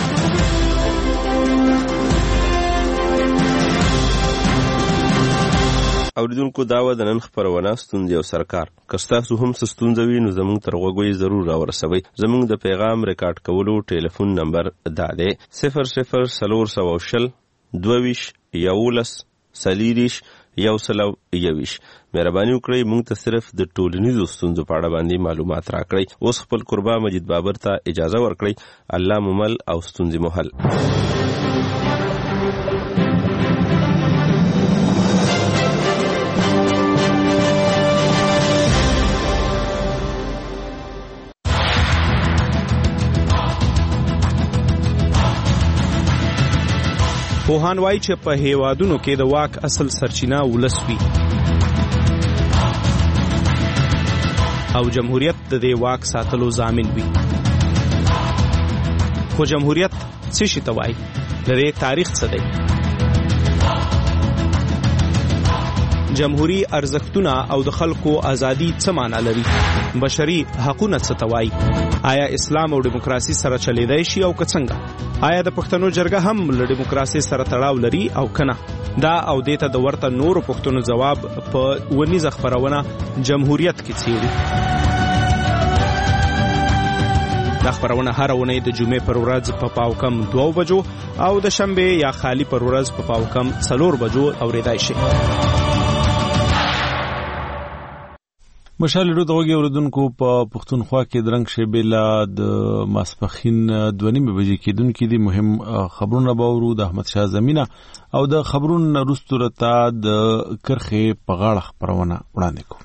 کیږي. اوریدونکو داوا د نن خبرونه ستوندې او سرکار کستاسو هم ستوندوي نو زموږ تر غوږی ضرور راورسوي. زموږ د پیغام ریکارډ کولو ټلیفون نمبر دا دی 0040 22 11 سلیریش یو سلو یویش. مهرباني وکړئ موږ ته صرف د ټولنیزو ستونزو په اړه باندې معلومات راکړئ. اوس خپل قربا مجید بابر ته اجازه ورکړئ. الله ممل او ستونزې محل. پوهان وایي چې په هیوادونو کې د واک اصل سرچینه ولس وي او جمهوریت د دې واک ساتلو ضامن وي. خو جمهوریت څه شي ته وایي؟ د دې تاریخ څه دی؟ جمهوری ارزښتونه او د خلکو ازادي څه معنا لري؟ بشري حقوقونه څه ته وایي؟ آیا اسلام او دیموکراسي سره چلیدای شي او که څنګه؟ آیا د پښتنو جرګه هم له دیموکراسي سره تړاو لري او کنه؟ دا او دیته د ورته نورو پښتنو جواب په ونیزه خبرونه جمهوریت کې څیړي. دا خبرونه هر ونې د جمعې پر ورځ په پاوکم 2 بجو او د شنبه یا خالی پر ورځ په پاوکم 4 بجو اوریدای شي. مشال ډو دغه اوردونکو په پښتونخوا کې درنګ شیبلا د ماسپخین 2:30 بجې کېدونکو دي مهم خبرونه باورو د احمد شاه زمینه او د خبرونو رستورتا د کرخه په غاړه خبرونه وړاندې کوم.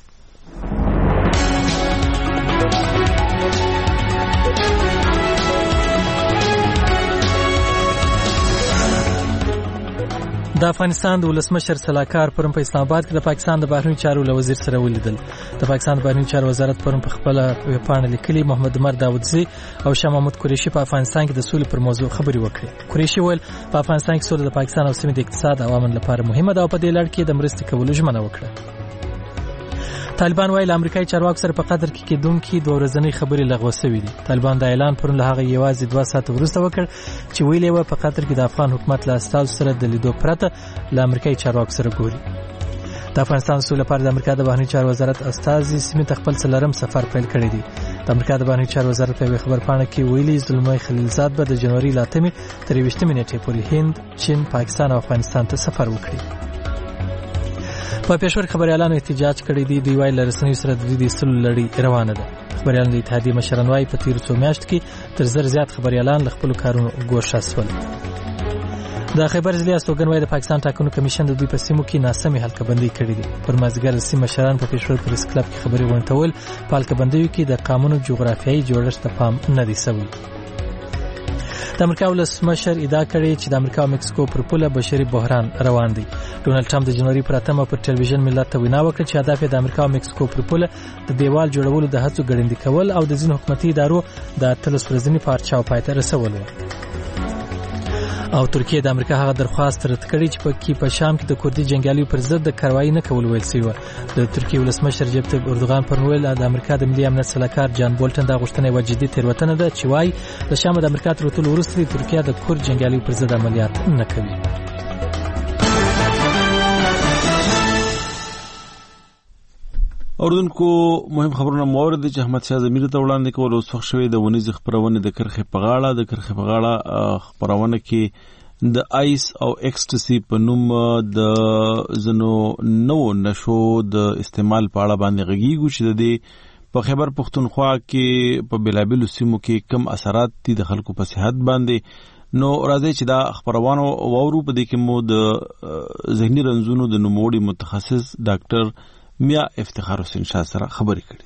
د افغانستان د ولسمشر سلاکار پرون په اسلام آباد کې د پاکستان د بهرنیو چارو وزیر سره ولیدل. د پاکستان د بهرنیو چارو وزارت پرون په خپل پاڼه لیکلي محمد عمر داودزی او شاه محمود قریشي په افغانستان کې د سولې پر موضوع خبرې وکړې. قریشي ویل په افغانستان کې سوله د پاکستان او سیمې د اقتصاد او امن لپاره مهمه ده او په دې لړ کې د مرستې کولو ژمنه وکړه. طالبان وایي امریکایي چارواکو سره په قطر کې کېدونکې دوه ورځنۍ خبرې لغوه شوې دي. طالبان دا اعلان پرون له هغه یوازې 2 ساعته وروسته وکړ چې ویلي و په قطر کې د افغان حکومت له استازو سره د لیدو پرته له امریکایي چارواکو سره ګوري. د افغانستان سولې لپاره د امریکا د بهرنیو چارو وزارت استازي سیمې ته خپل څلورم سفر پیل کړی دی. د امریکا د بهرنیو چارو وزارت په خبرپاڼه کې ویلي زلمي خلیلزاد به د جنوري 8 تر 20 نیټې پورې هند، چین، پاکستان او افغانستان ته سفر وکړي. په پېښور خبريالانو احتجاج کړی دی. دوی وایي لرسنیو سره د دې سلو لړۍ روانه ده. خبريالانو د اتحادیې مشران وایي په تیر څو میاشتو کې تر 1000 زیات خبريالان له خپل کارونو ګوښه شول. د خیبر ضلع استوګن وایي د پاکستان ټاکنو کمیشن د دوی په سیمو کې ناسمې حلقه‌بندي کړې دي. پر مازیګر سیمه مشران په پېښور پریس کلب کې خبري ورنټول په حلقه‌بندیو کې د قانون جغرافیایي جوړښت ته پام نه دی شوی. د امریکا ولسمشر ادعا کړې چې د امریکا او مکسیکو پر پوله بشري بحران روان دی. ډونالد ټرمپ د جنوري پر 8 پر ټلویزیون ملت ته وینا وکړه چې هدف د امریکا او مکسیکو پر پوله د دیوال جوړولو د هڅو ګړندې کول او د ځینو حکومتي ادارو د 13 ورځني پارچاو پاتې رسول و. او ترکیه د امریکا هغه درخواست رد کړی چې په شام کې د کوردي جنگیالیو پر ضد د کاروایی نه کول ویل شوی و. د ترکیه ولسمشر رجب طیب اردوغان پر ویل د امریکا د ملي امنیت سلاکار جان بولټن د غوښتنې وجدي تیروتنه ده چې وايي د شام د امریکا تر ټولو وروسته ترکیه د کورد جنگیالیو پر ضد عملیات نه کوي. اوردونکو مهم خبرونه مورد چې احمد شاه زمینه ته وړاندې کول اوس وخت شوی د ونیز خبرونه د کرخه په غاړه خبرونه کې د آیس او ایکسټسي په نوم د زنو نو نشو د استعمال په اړه باندې غږیږي چې د په خیبر پښتونخوا کې په بلابل سیمو کې کم اثرات دي د خلکو په صحت باندې. نو راځي چې دا خبرونه وورو په دې کې مو د ذهني رنځونو د نوموړي متخصص ډاکټر میا افتخار حسین شاه سره خبرې کړې.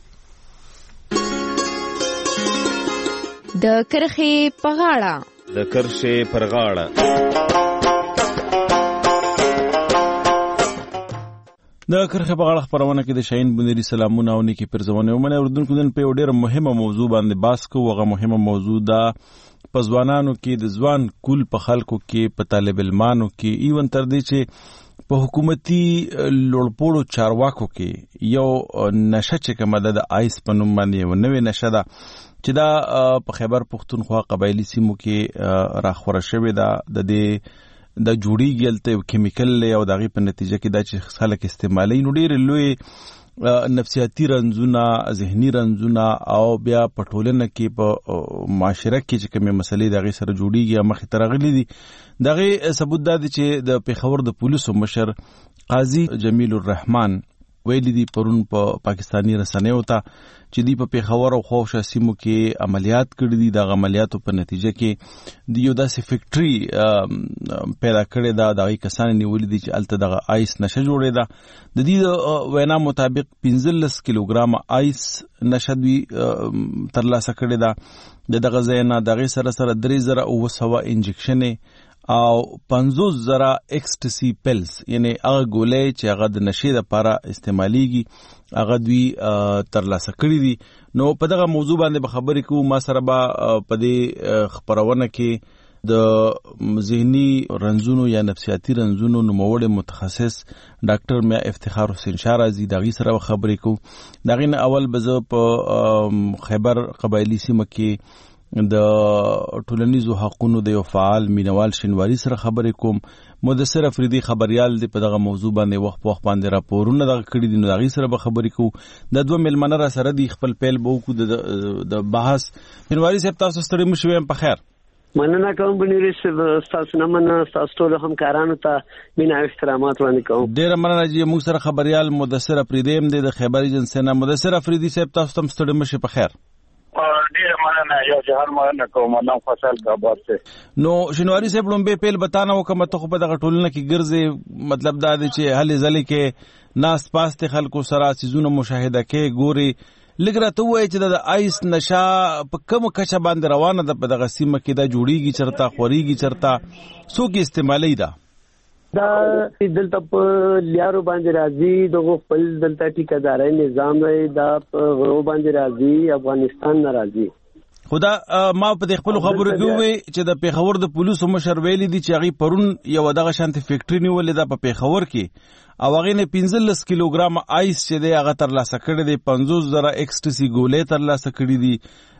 د کرخه په غاړه د کرخه پر غاړه د کرخه په غاړه خبرونه کې د شاهین بنيري سلامونه او نیکی پرځونه ومنه اردن کو دن په ډېر مهمه موضوع باندې باس کو. هغه مهمه موضوع ده په ځوانانو کې د ځوان کول په خلکو کې په طالب علمانو کې ایون تر دې چې په حکومتي لوړپوړو چارواکو کې یو نشه چې کومه د آیس په نوم باندې یو نوې نشه ده چې دا په خیبر پښتونخوا قبایلی سیمو کې راخوره شوې ده. د دې د جوړیږي الته کیمیکل او دغه په نتیجه کې دا چې خلک استعمالي نو ډېر لوی نفسیاتي رنځونه، ذهني رنځونه او بیا په ټولنه کې په معاشره کې چې کومه مسلې دغه سره جوړیږي مخې ته راغلي دي. دغه ثبوت دا دی چې د پیښور د پولیسو مشر قاضي جمیل الرحمن ویلي دي پرون په پاکستانی رسنیو ته چې دی په پیښور او خوشا سیمو کې عملیات کړي دي. د عملیاتو په نتیجه کې د یو داسې فیکټری پیدا کړي دا د کسان نیولې دي چې الته د آیس نشه جوړې ده. د دې وینا مطابق 15 کیلوګرام آیس نشه دوی ترلاسه کړي ده. دغه ځاینا دغه سره 3900 انجکشن او 50,000 ایکسټسي پیلز یعنی هغه ګولې چې هغه د نشې لپاره استعماليږي هغه دوی ترلاسه کړی دي. نو په دغه موضوع باندې به خبرې کوو. ما سره به په دې خبرونه کې د ذهني رنځونو یا نفسیاتي رنځونو نوموړی متخصص ډاکټر میا افتخار حسین شاه راځي دغه سره خبرې کوو. دغه اول به زه په خیبر قبایلی سیمه کې د ټولنیزو حقوقو د یو فعال مینوال شینواری سره خبرې کوم. مدثر افریدي خبريال دی په دغه موضوع باندې وخت باندې راپورونه دغه کړي دي. نو دغه سره به خبرې کوو. د دوه ملمنه سره دی خپل پیل بو کو د بحث شینواری صاحب تاسو ستړي مشوي په خیر. مننه کوم بنيري تاسو نه مننه تاسو ټول همکارانو ته مینا احترامات وړاندې کوم. ډیر مننه چې موږ سره خبريال مدثر افریدی هم د خیبر ایجنسی نه. مدثر افریدی صاحب تاسو تم ستړي مشه په خیر. ډیر مننه یو جهان مننه کوم الله فصل کا بارته. نو شنواری صاحب لومبه پیل بتانه وکم ته په دغه ټولنه کې ګرځي مطلب دا دی چې هلي ځلې کې ناس پاسته خلکو سره سيزونه مشاهده کې ګوري لګرته وای چې د آیس نشا په کوم کچه باندې روانه ده په دغه سیمه کې دا جوړیږي چرتا خوريږي چرتا څوک استعمالي ده دا دلته په لیارو باندې راځي دغه خپل دلته ټیکاداري نظام دی دا په غرو باندې راځي افغانستان نه راځي. خدا ما په خپل خبرو کې وی چې د پیښور د پولیسو مشر ویلي دي چې هغه پرون یو دغه شانتي فیکټری نیولې ده په پیښور کې او هغه نه 15 کیلوګرام آیس چې دی هغه تر لاسه کړی دی 50,000 ایکسټسی ګولې تر لاسه کړی دي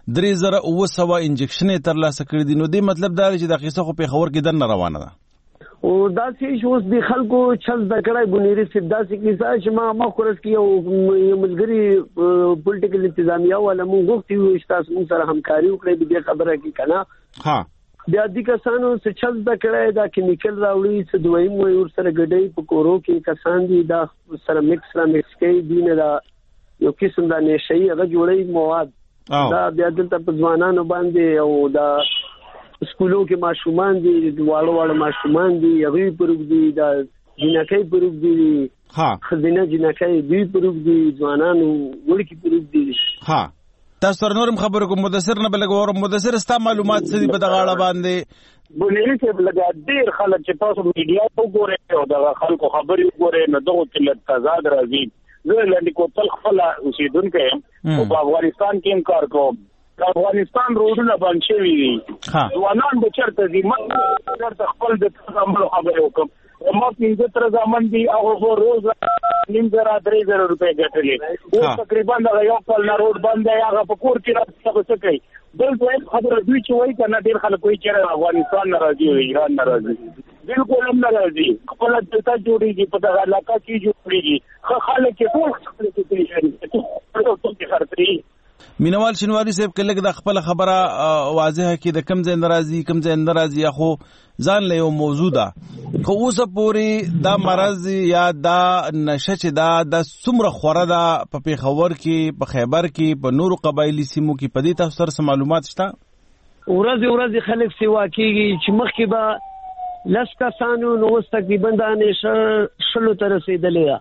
3,900 انجکشن تر لاسه کړی دي. نو دی مطلب دا چې د قصه خو پیښور کې دنه روانه ده او دا چې اوس د خلکو چل د کړای بنيري سپ دا چې کیسه ما خورس کې یو ملګری پولیټیکل انتظامیه ولا مونږ غوښتي و چې تاسو موږ سره همکاري وکړي د خبره کې کنه ها بیا د کسانو څخه چل د کړای دا کیمیکل راوړي څه دوی مو ور سره ګډي په کورو کې کسان دي دا سره مکس کوي دینه دا یو قسم د نشي هغه جوړي مواد دا بیا دلته په ځوانانو باندې او دا سکولو کې ماشومان دي واړه ماشومان دي هغه پروګ دي دا جنکای پروګ دي ها خزینه جنکای دي پروګ دي ځوانانو ورکی پروګ دي ها تاسو نورم خبرو کوم مدثر نه بلګور مدثر ستا معلومات څه دي په دغه اړه باندې بنيري چې لګا ډیر خلک چې تاسو میډیا وګورئ او دغه خلکو خبري وګورئ نو دغه تل تضاد راځي زه لنډ کو تل خپل اوسیدونکو او په افغانستان کې کار کوم افغانستان روډونه باندې شوي دي ځوانان به چرته دي ما چرته خپل د عمل خبرې وکم ما 15 ځامن دي او روز 9,000 روپے ګټلې او تقریبا دا یو کال نه روډ باندې هغه په کور کې راځي څه کوي بل خبره دوی چې وایي کنه ډیر خلک کوئی چې افغانستان نه راځي او ایران نه راځي بالکل هم نه راځي خپل دلته جوړیږي په دغه علاقه کې جوړیږي خلک کې ټول څه خرڅي. مینوال شنواری صاحب کله د خپل خبره واضحه کې د کم ځای ناراضي کم ځای ناراضي خو ځان له یو موضوع ده خو اوس پورې دا مرض یا دا نشه چې دا د څومره خوره ده په پیښور کې په خیبر کې په نورو قبایلی سیمو کې په دې تاسو سره معلومات شته ورځ خلک سیوا کېږي چې مخکې به لس کسانو نو اوس تقریبا دا نشه شلو ته رسېدلې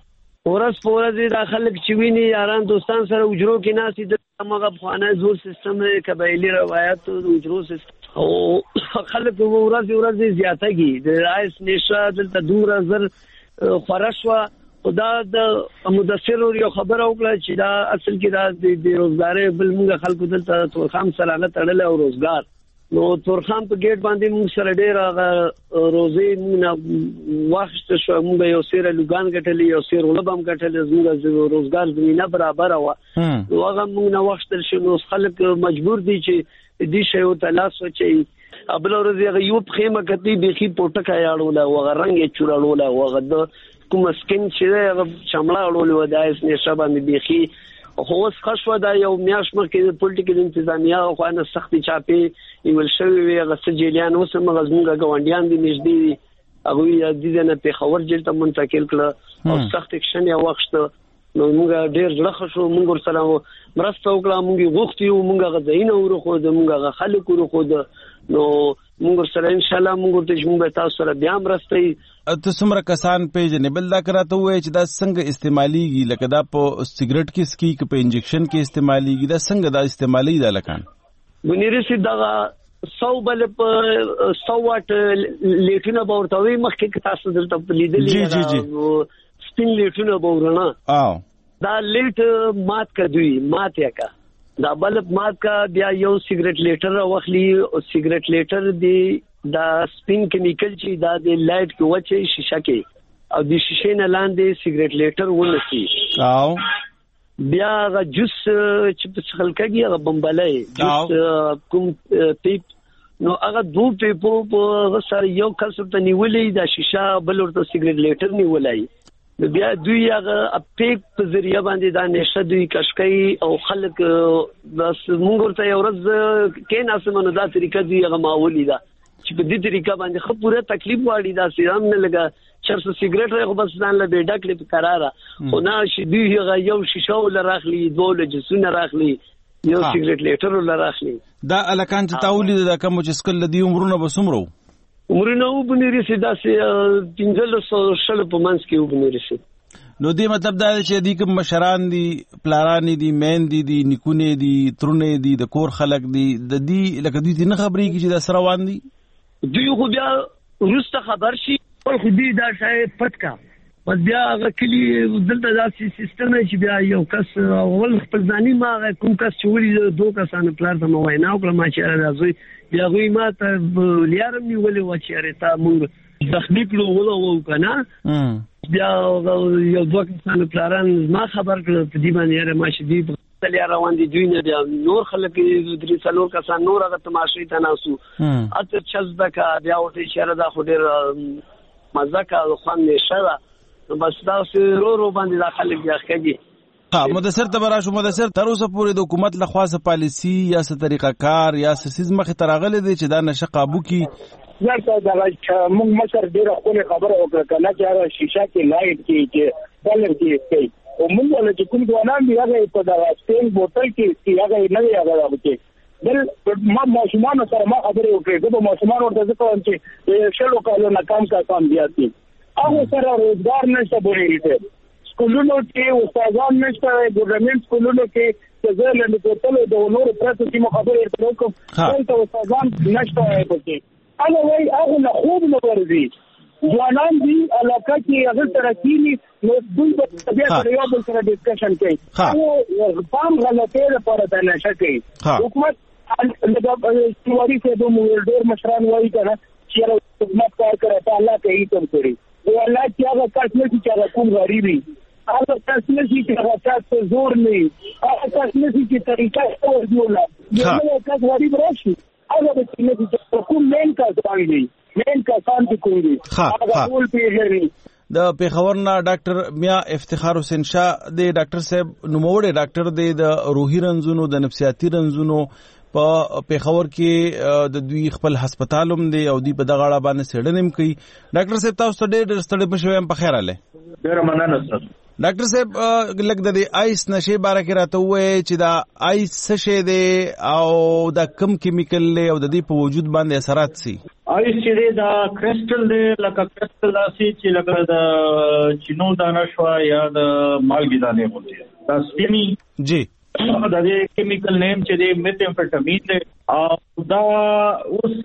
ورځ دا خلک چې ویني یاران دوستان سره اجرو کې ناسي د مغه افغاني زور سیستم قبایلی روایت او اجرو سیستم او خلک ورځ زیاتېږي د آیس نشه دلته دومره زر خورشوا خدا د مدثر یو خبره وکړه چې دا اصل کې دا د بیروزګاری بل موږ خلکو دلته تورخم سره نه تړل او روزګار نو تورخم په ګیټ باندې موږ سره ډېر روزي موږ واخست شو موږ یو سیر لوګان غټلې یو سیر ولبم غټلې موږ روزګار زمينه برابر و هغه موږ نه واخست شو خلک مجبور دي چې دې شی او تلاش وچي ابل ورځ هغه یو خیمه کتي بيخي پټکا یاړول او هغه رنگ چورړول او هغه د کوم سکین چې هغه چمړه اړول و دایس نشه باندې بيخي خو اوس خشوه دا یو میاش مخکې پولیټیکل انتظامیه خو نه سختي چاپی ایول شوی وی غسه جیلیان اوس مغزمونګه غونډیان دي نږدې هغه د نه په خبر جیل ته منتقل کړه او سخت اکشن یا وخت نو موږ ډیر ځړخ شو موږ سره مرسته وکړه موږ غوښتي موږ غزاینه ورخو د موږ خلک ورخو نو موږ سره ان شاء الله موږ ته موږ تاسو سره بیا مرسته ته څومره کسان پیژنې بل دا کراته وای چې دا څنګه استعماليږي لکه دا په سیګریټ کې سکی کې په انجکشن کې استعماليږي دا څنګه دا استعمالي دا لکان بنيري سي دا 100 بل په 100 واټ لیټونه باورتوي مخکې تاسو دلته لیدلې سپین لیټونه باورنه دا لیټ مات کړی مات یا کا دا بلب مات کا بیا یو سیګریټ لیټر واخلي او سیګریټ لیټر دی دا سپین کیمیکل چې دا د لایټ کې وچه شیشه کې او د شیشې نه لاندې سیګریټ لیټر ونسي او بیا غ جوس چې په خلکږي غ بمبلای جوس کوم پیپ نو هغه دو پیپو په سره یو کس ته نیولې دا شیشه بل ورته سیګریټ لیټر نیولای بیا دوی هغه اپیک په ذریعہ باندې دا نشه دوی کشکای او خلک بس مونږ ورته یو ورځ کې ناسمنه دا طریقه دوی هغه ماولی دا چې په دې طریقه باندې خو پوره تکلیف واړي دا سیرام نه لګا چرس سیګریټ خو بس ځان له بیډک لپ قراره خو نه شي دوی هغه یو شیشه ول راخلی دوله جسونه راخلی یو سیګریټ لیټر ول راخلی دا الکان چې تاولید دا کوم چې سکل دی عمرونه بسمرو عمرونه وبنيري سي داسې 1500 شل په منځ کې وبنيري سي نو دې مطلب دا چې دې کوم مشران دي پلاران دي مین دي نکونه دي ترونه دي د کور خلک دي د دې لکه دوی نه خبري کی چې دا سروان دي دوی خو بیا ورسته خبر شي خو دې دا شای پټکا بس بیا غکلی دلته داسې سیستم چې بیا یو کس اول خپل ځاني ما کوم کس چې ولې دوه کسانه پلار ته مو وینا وکړه ما چې راځي بیا غوي ما ته لیارم نیولې و چې رتا مونږ تخنیک لو وو کنه بیا یو دوه کسانه پلاران ما خبر کړ په دې باندې ما چې دی تل روان دي دوی نه بیا نور خلک درې څلور کسان نور هغه تماشې ته ناسو اته چز دکا بیا ورته چې را خو ډېر مزه خوان نشه بس دا رو باندې داخله بیا کوي مدثر تبراشو مدثر تر اوسه پورې د حکومت له خاصه پالیسی یا څه طریقه کار یا سیس مخه ترغله دي چې دا نشه قابو کی ورته دا چې موږ مشر ډیره خبره وکړه کله چې شیشه کې لایټ کې کلر کې کوي او موږ له کوم ځوانان دی هغه په دا سپین بوتل کې هغه نه هغه راوځي بل ما ماشومان سره ما خبرې وکړې د ماشومان ورته ځکه چې شلو کالو نه کام دیاتي هغه سره روزګار نشته بولیږي سکولونو کې استادان نشته ګورنمنت سکولونو کې ځل نه کوتل د نور پرته چې مخابره کوم څنګه استادان نشته پکې هغه وای هغه نه خوب نه ورزي ځوانان دي علاقه کې هغه ترکینی نو دوی په طبيعت یو بل سره ډیسکشن کوي هغه پام غلطه لپاره د نشه کوي حکومت د سیواري څخه د مولډر مشران وایي کنه چې حکومت کار کوي ته الله کوي تم کوي والله چې هغه کس نه چې هغه کوم غریبي هغه کس نه چې هغه کس زور نه هغه کس نه چې طریقه ورجوړه یو کس غریب راشي هغه به چې کوم مین کس باندې مین کسان دي کوي هغه ټول پیژني د پیښور نه ډاکټر میا افتخار حسین شاه د ډاکټر صاحب نوموړی ډاکټر د روحي رنځونو د نفسیاتي رنځونو په پیښور کې د دوی خپل هسپتال هم دی او دوی په دغه اړه باندې څېړنې هم کوي ډاکټر صاحب تاسو ته ډېر ستړي پښو هم په خیر اله ډېر مننه سر ډاکټر صاحب لکه د آیس نشي باره کې راته وایي چې دا آیس څه شی دی او دا کم کیمیکل له او د دې په وجود باندې اثرات سي آیس چې دا کرسټل دی لکه کرسټل داسي چې لکه د چینو دانه شو یا د مالګې دانه وځي دا سپینی جی دا د کیمیکل نیم چې د میتامفیټامین دی او دا اوس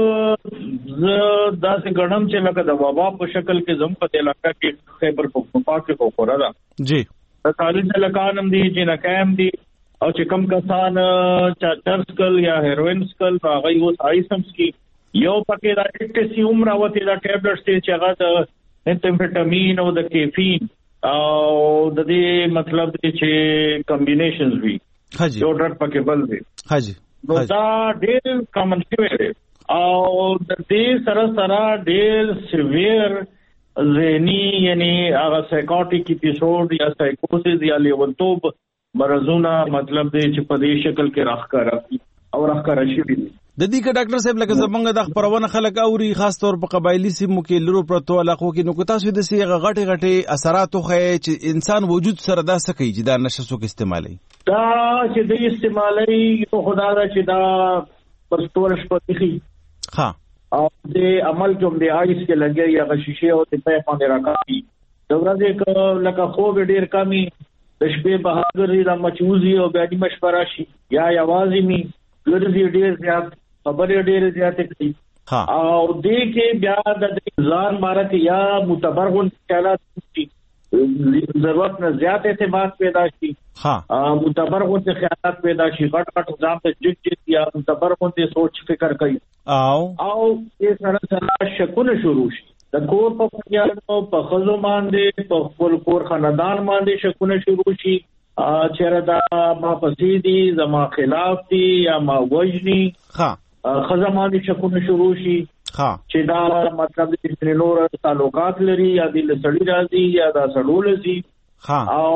دا څنګه غنم چې لکه د وبا په شکل کې زم په علاقہ کې خیبر پختونخوا کې کوپورا دا جی د تعلیم لکانم دی چې نکام دی او چې کم کسان چرسکل یا هیروین سکل هغه اوس آیسمز کې یو پکې دا ټیسي عمر راوته دا ټیبلټس چې هغه د میتامفیټامین او د کیفین او د دې مطلب چې کمبینیشنز وي حاجی یو ډرګ پکې بل دی حاجی نو دا ډېر کامن شوی دی او د دې سره ډېر سیویر ذهني یعنی هغه سایکوټیک اپیسوډ یا سایکوسس یا لیونتوب مرزونه مطلب دی چې په دې شکل کې راخکاره او راخکاره شي د دې کې ډاکټر صاحب لکه زمونږ د خبرونه خلک اوري خاص طور په قبایلی سیمو کې لرو پرتو علاقو کې نو کو تاسو د سي غټي اثرات خو چې انسان وجود سره دا سکی چې دا نشه څوک استعمالي دا چې د استعمالي یو خدای دا چې دا پرستور شپتخي ها او د عمل کوم دی آیس کې لګي یا شیشه او په باندې راکړي دا ورځې لکه خو ډیر کمی د شپې بهادر د مچوزي او بیا مشوره شي یا یوازې می ګرځي ډیر زیات خبرې ډېرې زیاتې کوي او دې کې بیا د ځان مارک یا معتبر غون خیالات دي ضرورت نه زیات اعتماد پیدا شي معتبر غون خیالات پیدا شي غټ ځان ته جج یا معتبر غون سوچ فکر کوي او یہ سره شکونه شروع شي د کور په پنځانو په خزو باندې په خپل کور خاندان باندې شکونه شروع شي چیرې دا ما پسې دي زما خلاف دي یا ما وجني خزماني شکونه شروع شي چې دا مطلب د نور تعلقات لري یا د لسړي راځي یا دا سړول شي او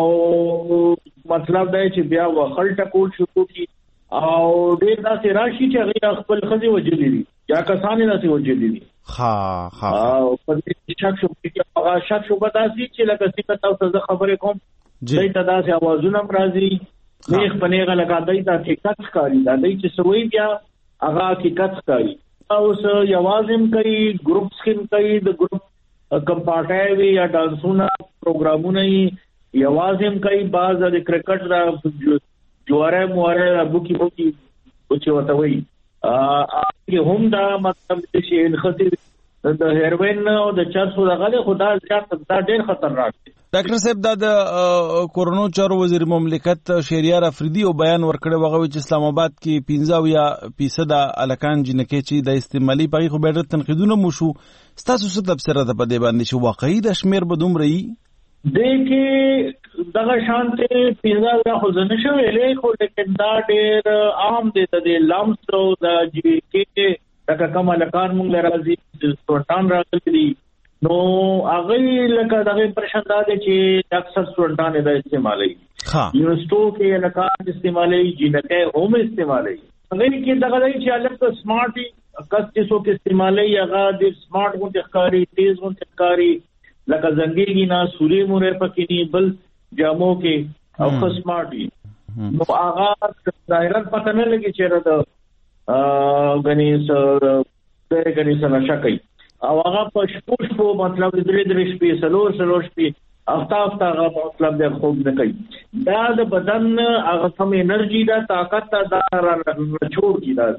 مطلب دا چې بیا وخل ټکول شروع کی او ډیر داسې راشي چې هغه خپل خزي وجلي دي یا کسانې داسې وجلي دي او په دې شک شو چې هغه شک شو بداسي چې لکه څنګه تاسو خبرې کوم دای ته داسې اوازونه راځي نیخ پنیغه لکه دای ته حقیقت ښکاري دا دای چې سوي بیا هغه حقیقت ښکاري اوس یوازم کوي ګروپس کې کوي د ګروپ کمپارټایوي یا ډانسونه پروګرامونه یوازم کوي باز د کرکټ را جواره مواره بوکی چې وته وي هم دا مطلب چې انختی د هیروین او د چرسو دغه خدا زیات دا ډېر خطرناک دی. ډاکټر صاحب دا د کورونو چارو وزیر مملکت شهریار افریدي او بیان ورکړی وغه چې اسلام آباد کې 15% الکان جنکه چې د استعمالي پای خو ډېر تنقیدونه مو شو تاسو څه تفسیر ده په دې باندې چې واقعي د شمیر بدوم رہی دغه دغه شانته 15 خو ځنه شو ویلې خو لیکن دا ډېر عام دي د لامس او د جی کې دا کوم الکان مونږ راځي سلطان راغلي نو هغه لکه دغه پرشنده دي چې اکثر سلطان د استعمالي یونیورسيټو کې الکان استعمالي جنکه هم استعمالي هغه کې دغه چې الک سمارټ کسو کې استعمالي هغه د سمارټ غو ښکاری تیز غو ښکاری لکه زنګيږي نه سوري مورې پکې نه بل جامو کې او سمارټي نو هغه ظاهرا پته نه لګي چې راته غنیس نشه کوي او هغه په شپو مطلب درې شپې سلور شپې هفته هغه مطلب د خوب نه کوي دا د بدن هغه سم انرژي دا طاقت دا نچوړ کی دا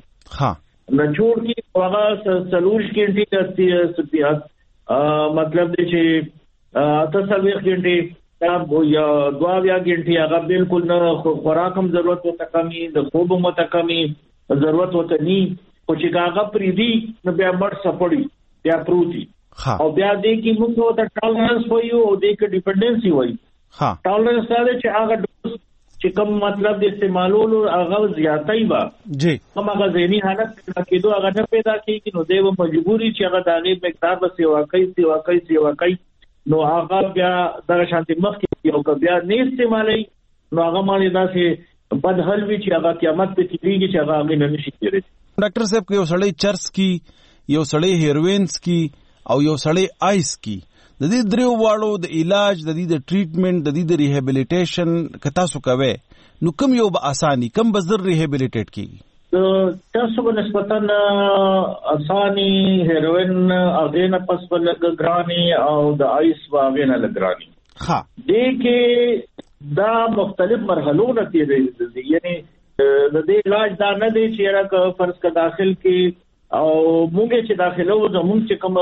نچوړ کی هغه سلور کې سپیات مطلب دی چې تاسو غنټي یا 2 غنټي هغه بالکل نه خوراک هم ضرورت وته کمی د خوب هم وته کمی ضرورت وته ني خو چې هغه پریدي نو بیا مړ سپړي بیا پروتي او بیا دې کې موږ ته ټالرنس وایو او دې کې ډیپندنسي وایي ټالرنس دا چې هغه چې کوم مطلب د استعمالولو هغه زیاتای با جی کوم هغه ذهني حالت کېدو هغه نه پیدا کیږي نو دیو مجبوري چې هغه دغه مقدار به واقعي نو هغه بیا د شانتي مخ کې یو بیا نه استعمالي نو هغه مالي داسې بدحل وی چې هغه قیامت په تیریږي چې هغه نه نشي کېږي. ډاکټر صاحب یو سړی چرس کی یو سړی هیروینز کی او یو سړی آیس کی د دې دریو واړو د علاج د دې د ټریټمنټ د دې د ریهابیلیټیشن کتا سو کوي نو کوم یو به اساني کم بزر ریهابیلیټیټ کیږي تاسو په نسبتا اساني هیروین اغه پس په لګراني او د آیس واغه نه لګراني دې کې دا مختلف مرحلو نه تیریږي یعنی د دې علاج دا نه دی چې راک فرض کا داخل کې او موږ چې داخلو زموږ چې کوم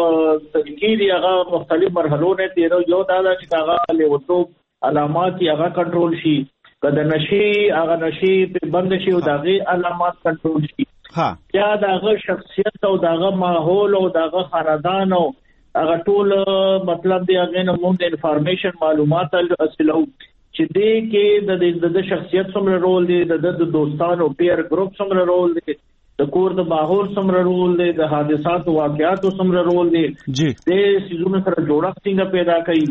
تذکیر هغه مختلف مرحلو نه تیرو یو دا چې هغه له وته علامات هغه کنټرول شي کله نشي هغه نشي په بند شي او دغه علامات کنټرول شي یا دغه شخصیت او دغه ماحول او دغه خاندان او هغه ټول مطلب دی هغه نو موږ انفارمیشن معلومات حاصلو چې دې کې د شخصیت څومره رول دی د دوستانو پیر ګروپ څومره رول دی د کور د ماحول څومره رول دی د حادثات او واقعات څومره رول دی د سيزونو سره جوړښت څنګه پیدا کوي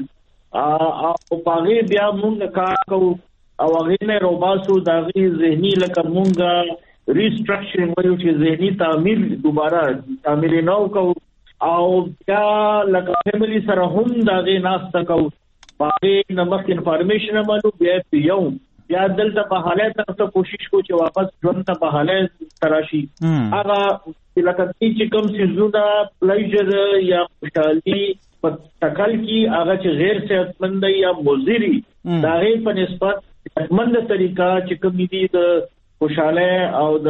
او پاغي بیا موږ کار کوو او هغه نه روباسو دغه ذهني لکه موږ ریسټرکچرینګ وایو چې ذهني تعمیر دوباره تعمیر نو کوو او بیا لکه فیملی سره هم دغه ناسته کوو باغې نمک انفارمیشن مالو بیا یو یا دلته په حالت ته کوشش کو چې واپس ژوند ته په حالت تراشي هغه لکه چې کوم سيزونه پلیجر یا خوشحالي په تکل کې هغه چې غیر صحتمند یا مضری دا غي په نسبت صحتمند طریقہ چې کوم دي د خوشاله او د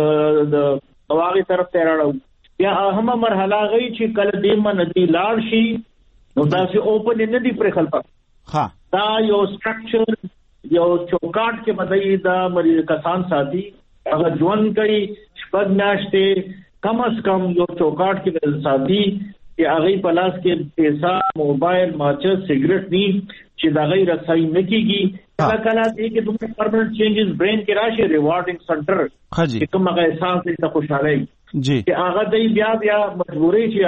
واغې طرف ته راړو یا اهمه مرحله غي چې کله دې من دي لاړ شي نو دا چې اوپن نه دي پر خلک دا یو سټرکچر یو چوکاټ کې بدای دا مریض کسان ساتي هغه ژوند کوي شپږ میاشتې کم از کم یو چوکاټ کې ساتي چې هغه په لاس کې پیسې موبایل ماچس سیګریټ ني چې دا غي رسای نه کیږي کله دې کې دومره پرمننت چینجز برین کې راشي ریوارډینګ سنټر چې کوم هغه احساس دې ته خوشاله چې هغه د بیا مجبورې چې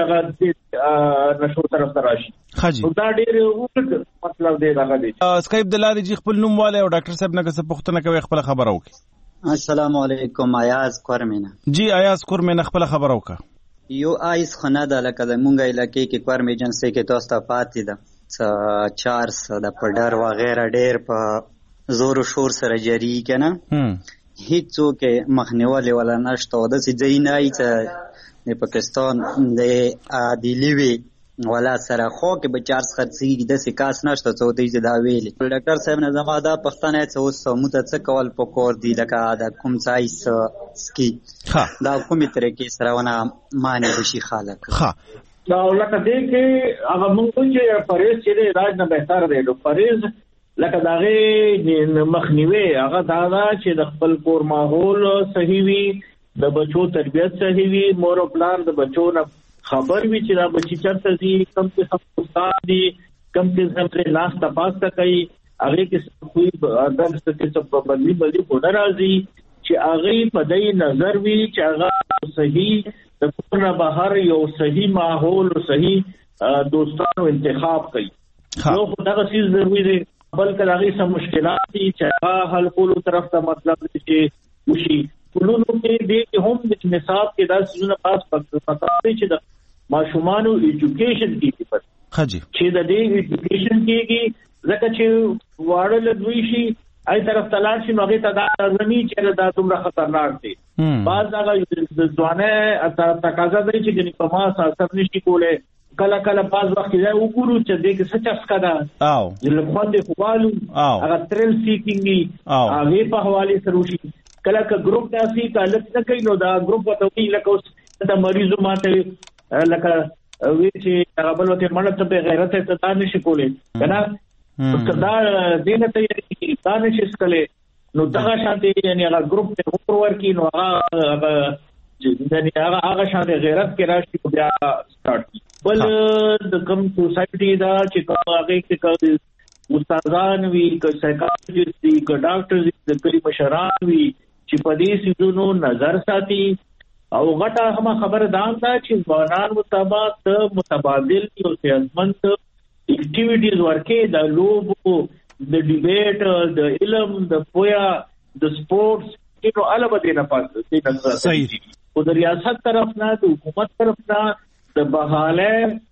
هغه نشو طرف ته راشي. دا ډېر وګړي مطلب دی هغه دی. اسکایپ د لارې جی خپل نوم والے او ډاکټر صاحب نه څه پوښتنه کوي خپل خبره وکړي. السلام علیکم. ایاز کورمینه جی ایاز کورمینه خپل خبره وکړه. یو آیس خنه ده لکه د مونږ علاقې کې کورم ایجنسی کې تاسو ته پاتې ده چارس د پډر وغیره ډېر په زور و شور سره جاری کنه هیڅوک مخنیواله ولا نشته او د سې ځای نه چې د پاکستان د عادلي وی ولا سره خو کې به چارس خرڅي د سې کاس نشته څو دې دا ویل. ډاکټر صاحب نه زما دا پښتنه څه اوس مو ته څه کول پکور دی لکه دا کوم سایس سکی دا کومې طریقې سره ونه معنی بشي خلک دا لکه دې کې هغه موږ چې پرهیز چې علاج نه بهتر دی. نو پرهیز لکه داغه مخنیوي هغه دا چې د خپل کور ماحول صحیح وي د بچو تربیت صحیح وي مور او پلار د بچو نه خبر وی چې دا بچی چرته دي کم کې سب استاد دي کم کې سم لاس تپاس تا کوي هغه کې کوئی ادب څه څه بدلی کو ناراضي چې هغه په دې نظر وی چې هغه صحیح د کورنه بهر یو صحیح ماحول او صحیح دوستانو انتخاب کوي. نو دا چیز ضروري دی بلکې هغه سم مشکلات دي چې هغه حل کولو طرف ته مطلب چې وشي کولونو کې دې هم د نصاب کې دا څه پاس پکې چې د ماشومانو ایجوکیشن کې په چې د دې ایجوکیشن کېږي ځکه چې واړه لدوي شي ای طرف تلاش شي نو هغه ته دا ځنی چې دا دومره خطرناک دي. بعض هغه د ځوانه تقاضا دی چې په ما اثر نشي کوله کله کله بعض وخت دا وګورو چې دې کې څه چسکا ده او لکه دې خوالو هغه ترل سیکینګي هغه په حواله سره وشي کله که ګروپ داسي تعلق نه کوي نو دا ګروپ وته لکه اوس د مریضو ماته لکه وی چې هغه بل وته مړ ته غیرت ته تا نشي کولې کنه دا دینه ته تا نشي سکلې نو دا شانتي یعنی هغه ګروپ ته ور ورکی نو هغه یعنی هغه شانتي غیرت کې راشي بیا سٹارټ بل د کوم سوسایټي دا چې هغه کې استادان وی ک سایکالوجیست وی ک ډاکټر د کلی مشران وی چې په دې سيزونو نظر ساتي او غټه هم خبره دام دا چې ځوانان مطابق متبادل او صحتمند اکټیویټیز ورکې د لوبو د ډیبیټ د علم د پویا د سپورتس نو علاوه دې نه پاتې صحیح او د ریاست طرف نه د حکومت طرف نه د بحاله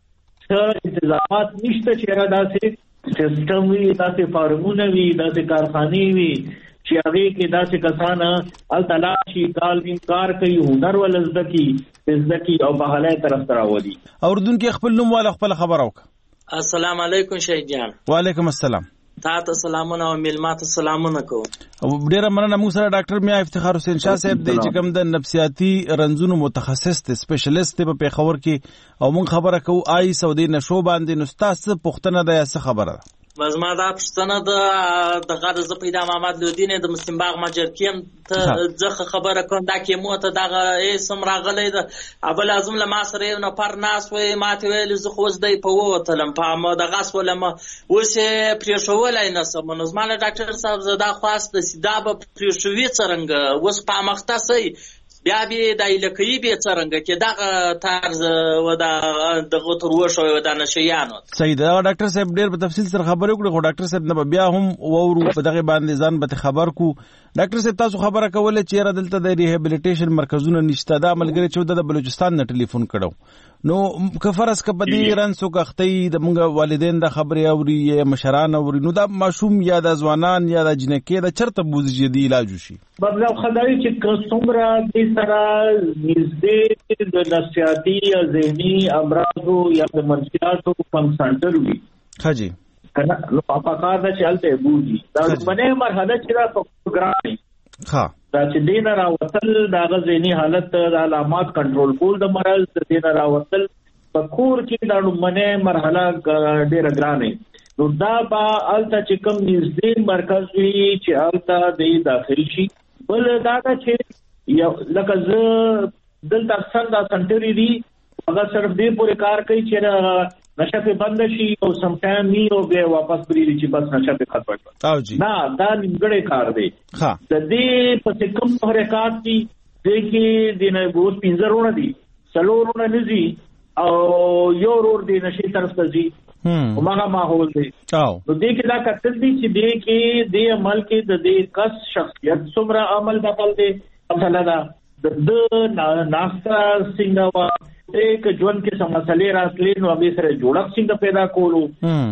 څه انتظامات نشته چې را داسې سیستم وي داسې فارمونه وي داسې کارخانې وي چې هغه کې داسې کسان التلاشي کالین کار کوي هنر ولزدکی زدکی او بحاله طرف تراودي. اردن کې خپل نوم والا خپل خبر اوک. السلام علیکم شهید جان. وعلیکم السلام. تاسو سلامونه او ملمات سلامونه کوم. ډیره مننه موږ سره ډاکټر میا افتخار حسین شاه صاحب دی چې کوم د نفسیاتي رنځونو متخصص دی سپیشلیست په پیښور کې او موږ خبره کوو آی سعودي نشو باندې نو تاسو پوښتنه ده یا څه خبره ده؟ بس ما دا پښتنه د غرض پیدا محمد لودین د مسلم باغ ماجرکیم ته ځخه خبره کوم دا کې مو ته دغه اسم راغلی ده ابل اعظم له ما سره یو نفر ناس وې ماته ویل زه خو زدای په ووتلم په ما د غاس ولم اوس پرې شوولای نه سم نو زما ډاکټر صاحب زدا خواست د سیدا به پرې شوې څرنګ اوس په مختصي بیا به د الکوي به څرنګ کې دا طرز و دا د غوتر وشو و دا نشيانو صحیح دا ډاکټر صاحب ډیر په تفصیل سره خبرې وکړو خو ډاکټر صاحب نه بیا هم وورو په دغه باندې ځان به خبر کو ډاکټر صاحب تاسو خبره کوله چې را دلته د ریهابلیټیشن مرکزونه نشته دا ملګری چې د بلوچستان نه ټلیفون کړو نو کفرس کپدی رنسو کختي د موږ والدین د خبرې اوري یا مشران اوري نو دا ماشوم یا د ځوانان یا د جنکې د چرته بوز جدي علاج شي مطلب خدای چې څومره د سره نږدې د نفسیاتي یا ذهني امراض یا د منشیاتو کم سنټر وي حاجی کنه نو په کار د چلته بوزي دا باندې مرحله چې را پروګرامي ها دا چې دین راوتل دا غزيني حالت د علامات کنټرول کول د مرض د دین راوتل په کور کې دا لومړنۍ مرحله ډېر ګرانه نو دا با الته چې کوم نږدې مرکز وي چې الته د داخلي شي بل دا چې یو لکه ز دلته اکثر دا سنټری دي هغه صرف دې پورې کار کوي چې نشه په بند شي او سم ټایم نی او به واپس پریږي چې بس نشه په ختم کړه او جی دا نیمګړی کار دی ها د دې په کوم حرکت دي دې کې د نه ګوت 15 ورونه دي څلورونه نزي او یو ور دي نشي طرف ته دي همغه ماحول دی نو دې کې دا کتل دي چې دې کې د عمل کې د دې کس شخصیت څومره عمل بدل دی مثلا دا د ناستا څنګه وا ایک ژوند کې سم مسلې راتلې نو به سره جوړک څنګه پیدا کولو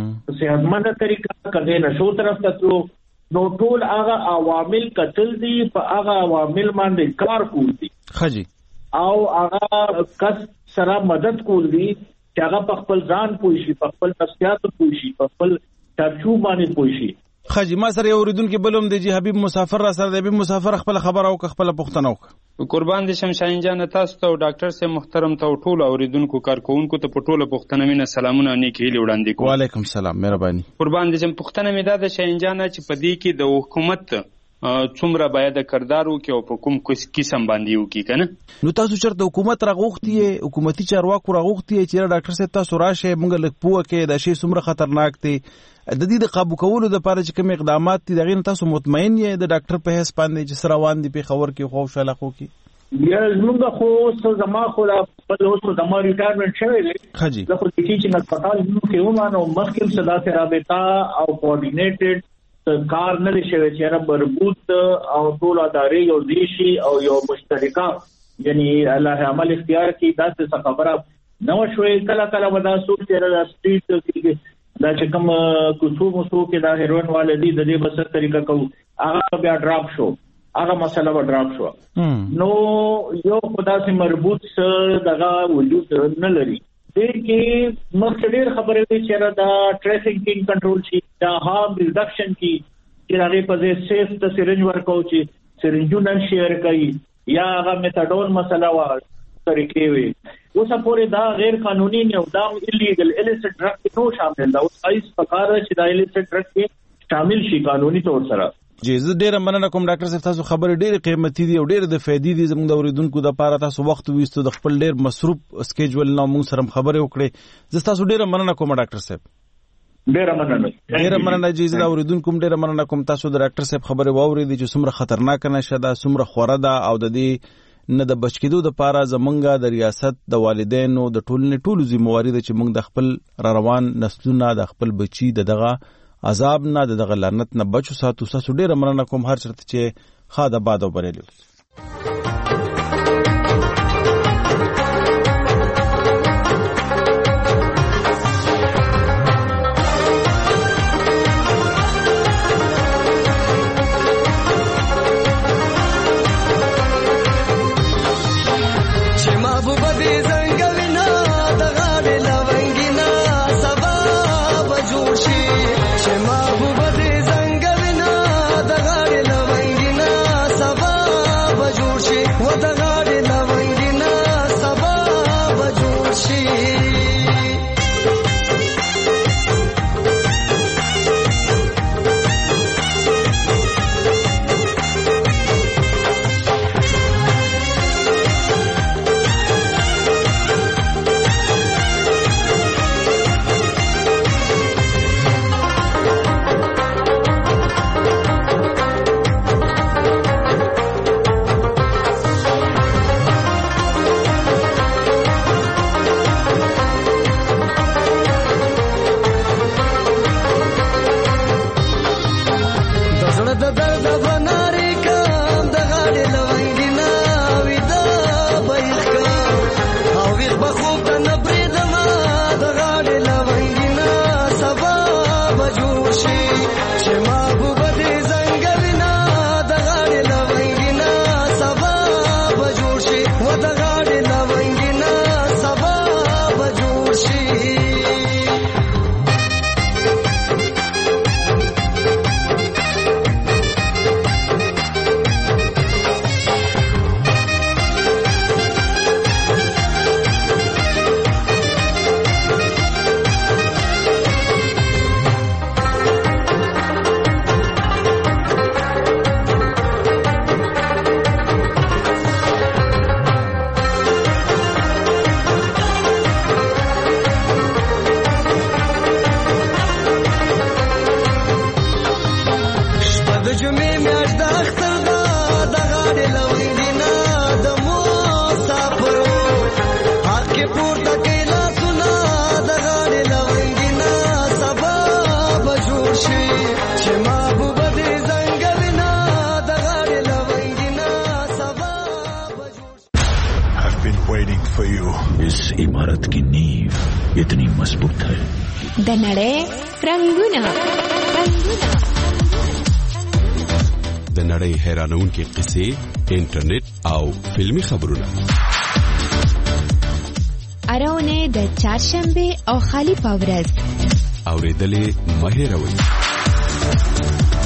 صحتمند طریقه کله نشو طرف ته نو ټول هغه عوامل کتل دي په هغه عوامل باندې کار کول دي خجی او هغه کس سره مدد کول دي چې هغه په خپل ځان پوي شي په خپل نفسیات پوي شي په خپل ترجو باندې پوي شي خجی ما سره اوریدونکو بلوم دی چې حبیب مسافر را سره دی حبیب مسافر خپل خبر او خپل پوښتنه وک قربان دي شمشاهین جان تاسو ته ډاکټر سه محترم ته ټول اوریدونکو کارکونکو ته په ټوله پوښتنه مینه سلامونه نیکی هیله وړاندې کوم وعلیکم السلام مهرباني قربان دي چې پوښتنه مې ده د شاهین جان چې په دې کې د حکومت څومره باید کردارو کې او په کوم قسم باندې وکي کنه نو تاسو چرته حکومت راغوختي حکومتي چارواکو راغوختي چې ډاکټر صاحب تاسو راشه موږ لک پوه کې د شی څومره خطرناک دی د دې د قابو کولو د لپاره چې کوم اقدامات دي دغه تاسو مطمئن یې د ډاکټر په هیڅ باندې چې سره روان دي په خبر کې خو شلخو کې یا زموږ خو څه زما خو په اوسو زما ریټایرمنټ شوی دی خجی زه خو د چې هسپتال کې ومانو مخکې صدا ته رابطه او کوارډینیټډ کار نه لري چې را مربوط او ټول ادارې یو دیشي او یو مشترکه یعنی الله عمل اختیار کی داسې خبره نو شوې کله ودا سوق چې را سټریټ کې دا چې کوم کوڅو مسو کې دا هیروین والدي د دې بسر طریقه کو هغه بیا ډراپ شو هغه مسله و ډراپ شو نو یو خدا سي مربوط دغه وجود نه لري دې کې مخکې ډېر خبرې وي چې دا ټریفیکینګ کنټرول شي دا هارم ریډکشن کی چې هغه په دې سیف د سرنج ورکو چې سرنجونه شیر کوي یا هغه میتاډون مسله و طریقې وي اوس پورې دا غیر قانوني نه دا ایلیګل الیسټ ډرګ نو شامل دا اوس ایس پکاره چې دا الیسټ ډرګ کې شامل شي قانوني تور سره جی زه ډیره مننه کوم ډاکټر صاحب تاسو خبره ډیره قیمتي دي او ډیره د فائدې دي زموږ د اوریدونکو د لپاره تاسو وخت وېستو د خپل ډیر مصروف سکیجول نو موږ سره خبرې وکړې زه تاسو ډیره مننه کوم ډاکټر صاحب ډیره مننه جی زه د اوریدونکو ډیره مننه کوم تاسو د ډاکټر صاحب خبره واورېدې چې څومره خطرناک نشه ده څومره خوره ده او د دې نه د بچکیدو د لپاره زمونږ د ریاست د والدینو د ټولو ذمہواری ده چې موږ د خپل روان نسلونه د خپل بچي دغه عذاب نه دغه لعنت نه بچو ساتو تاسو ډیره مننه کوم هر چرته چې خاده باد او بریلو د جمعې میاشت د اختر دا د غاړې لونګینا د for you. इस इमारत की नींव इतनी मजबूत है. د نړۍ رنگونه د نړۍ حیرانونکې قصې، انټرنیټ او فلمی خبرونه. اراونه د چهارشنبه او خالی پاورز. اوریدلې مه هېروئ.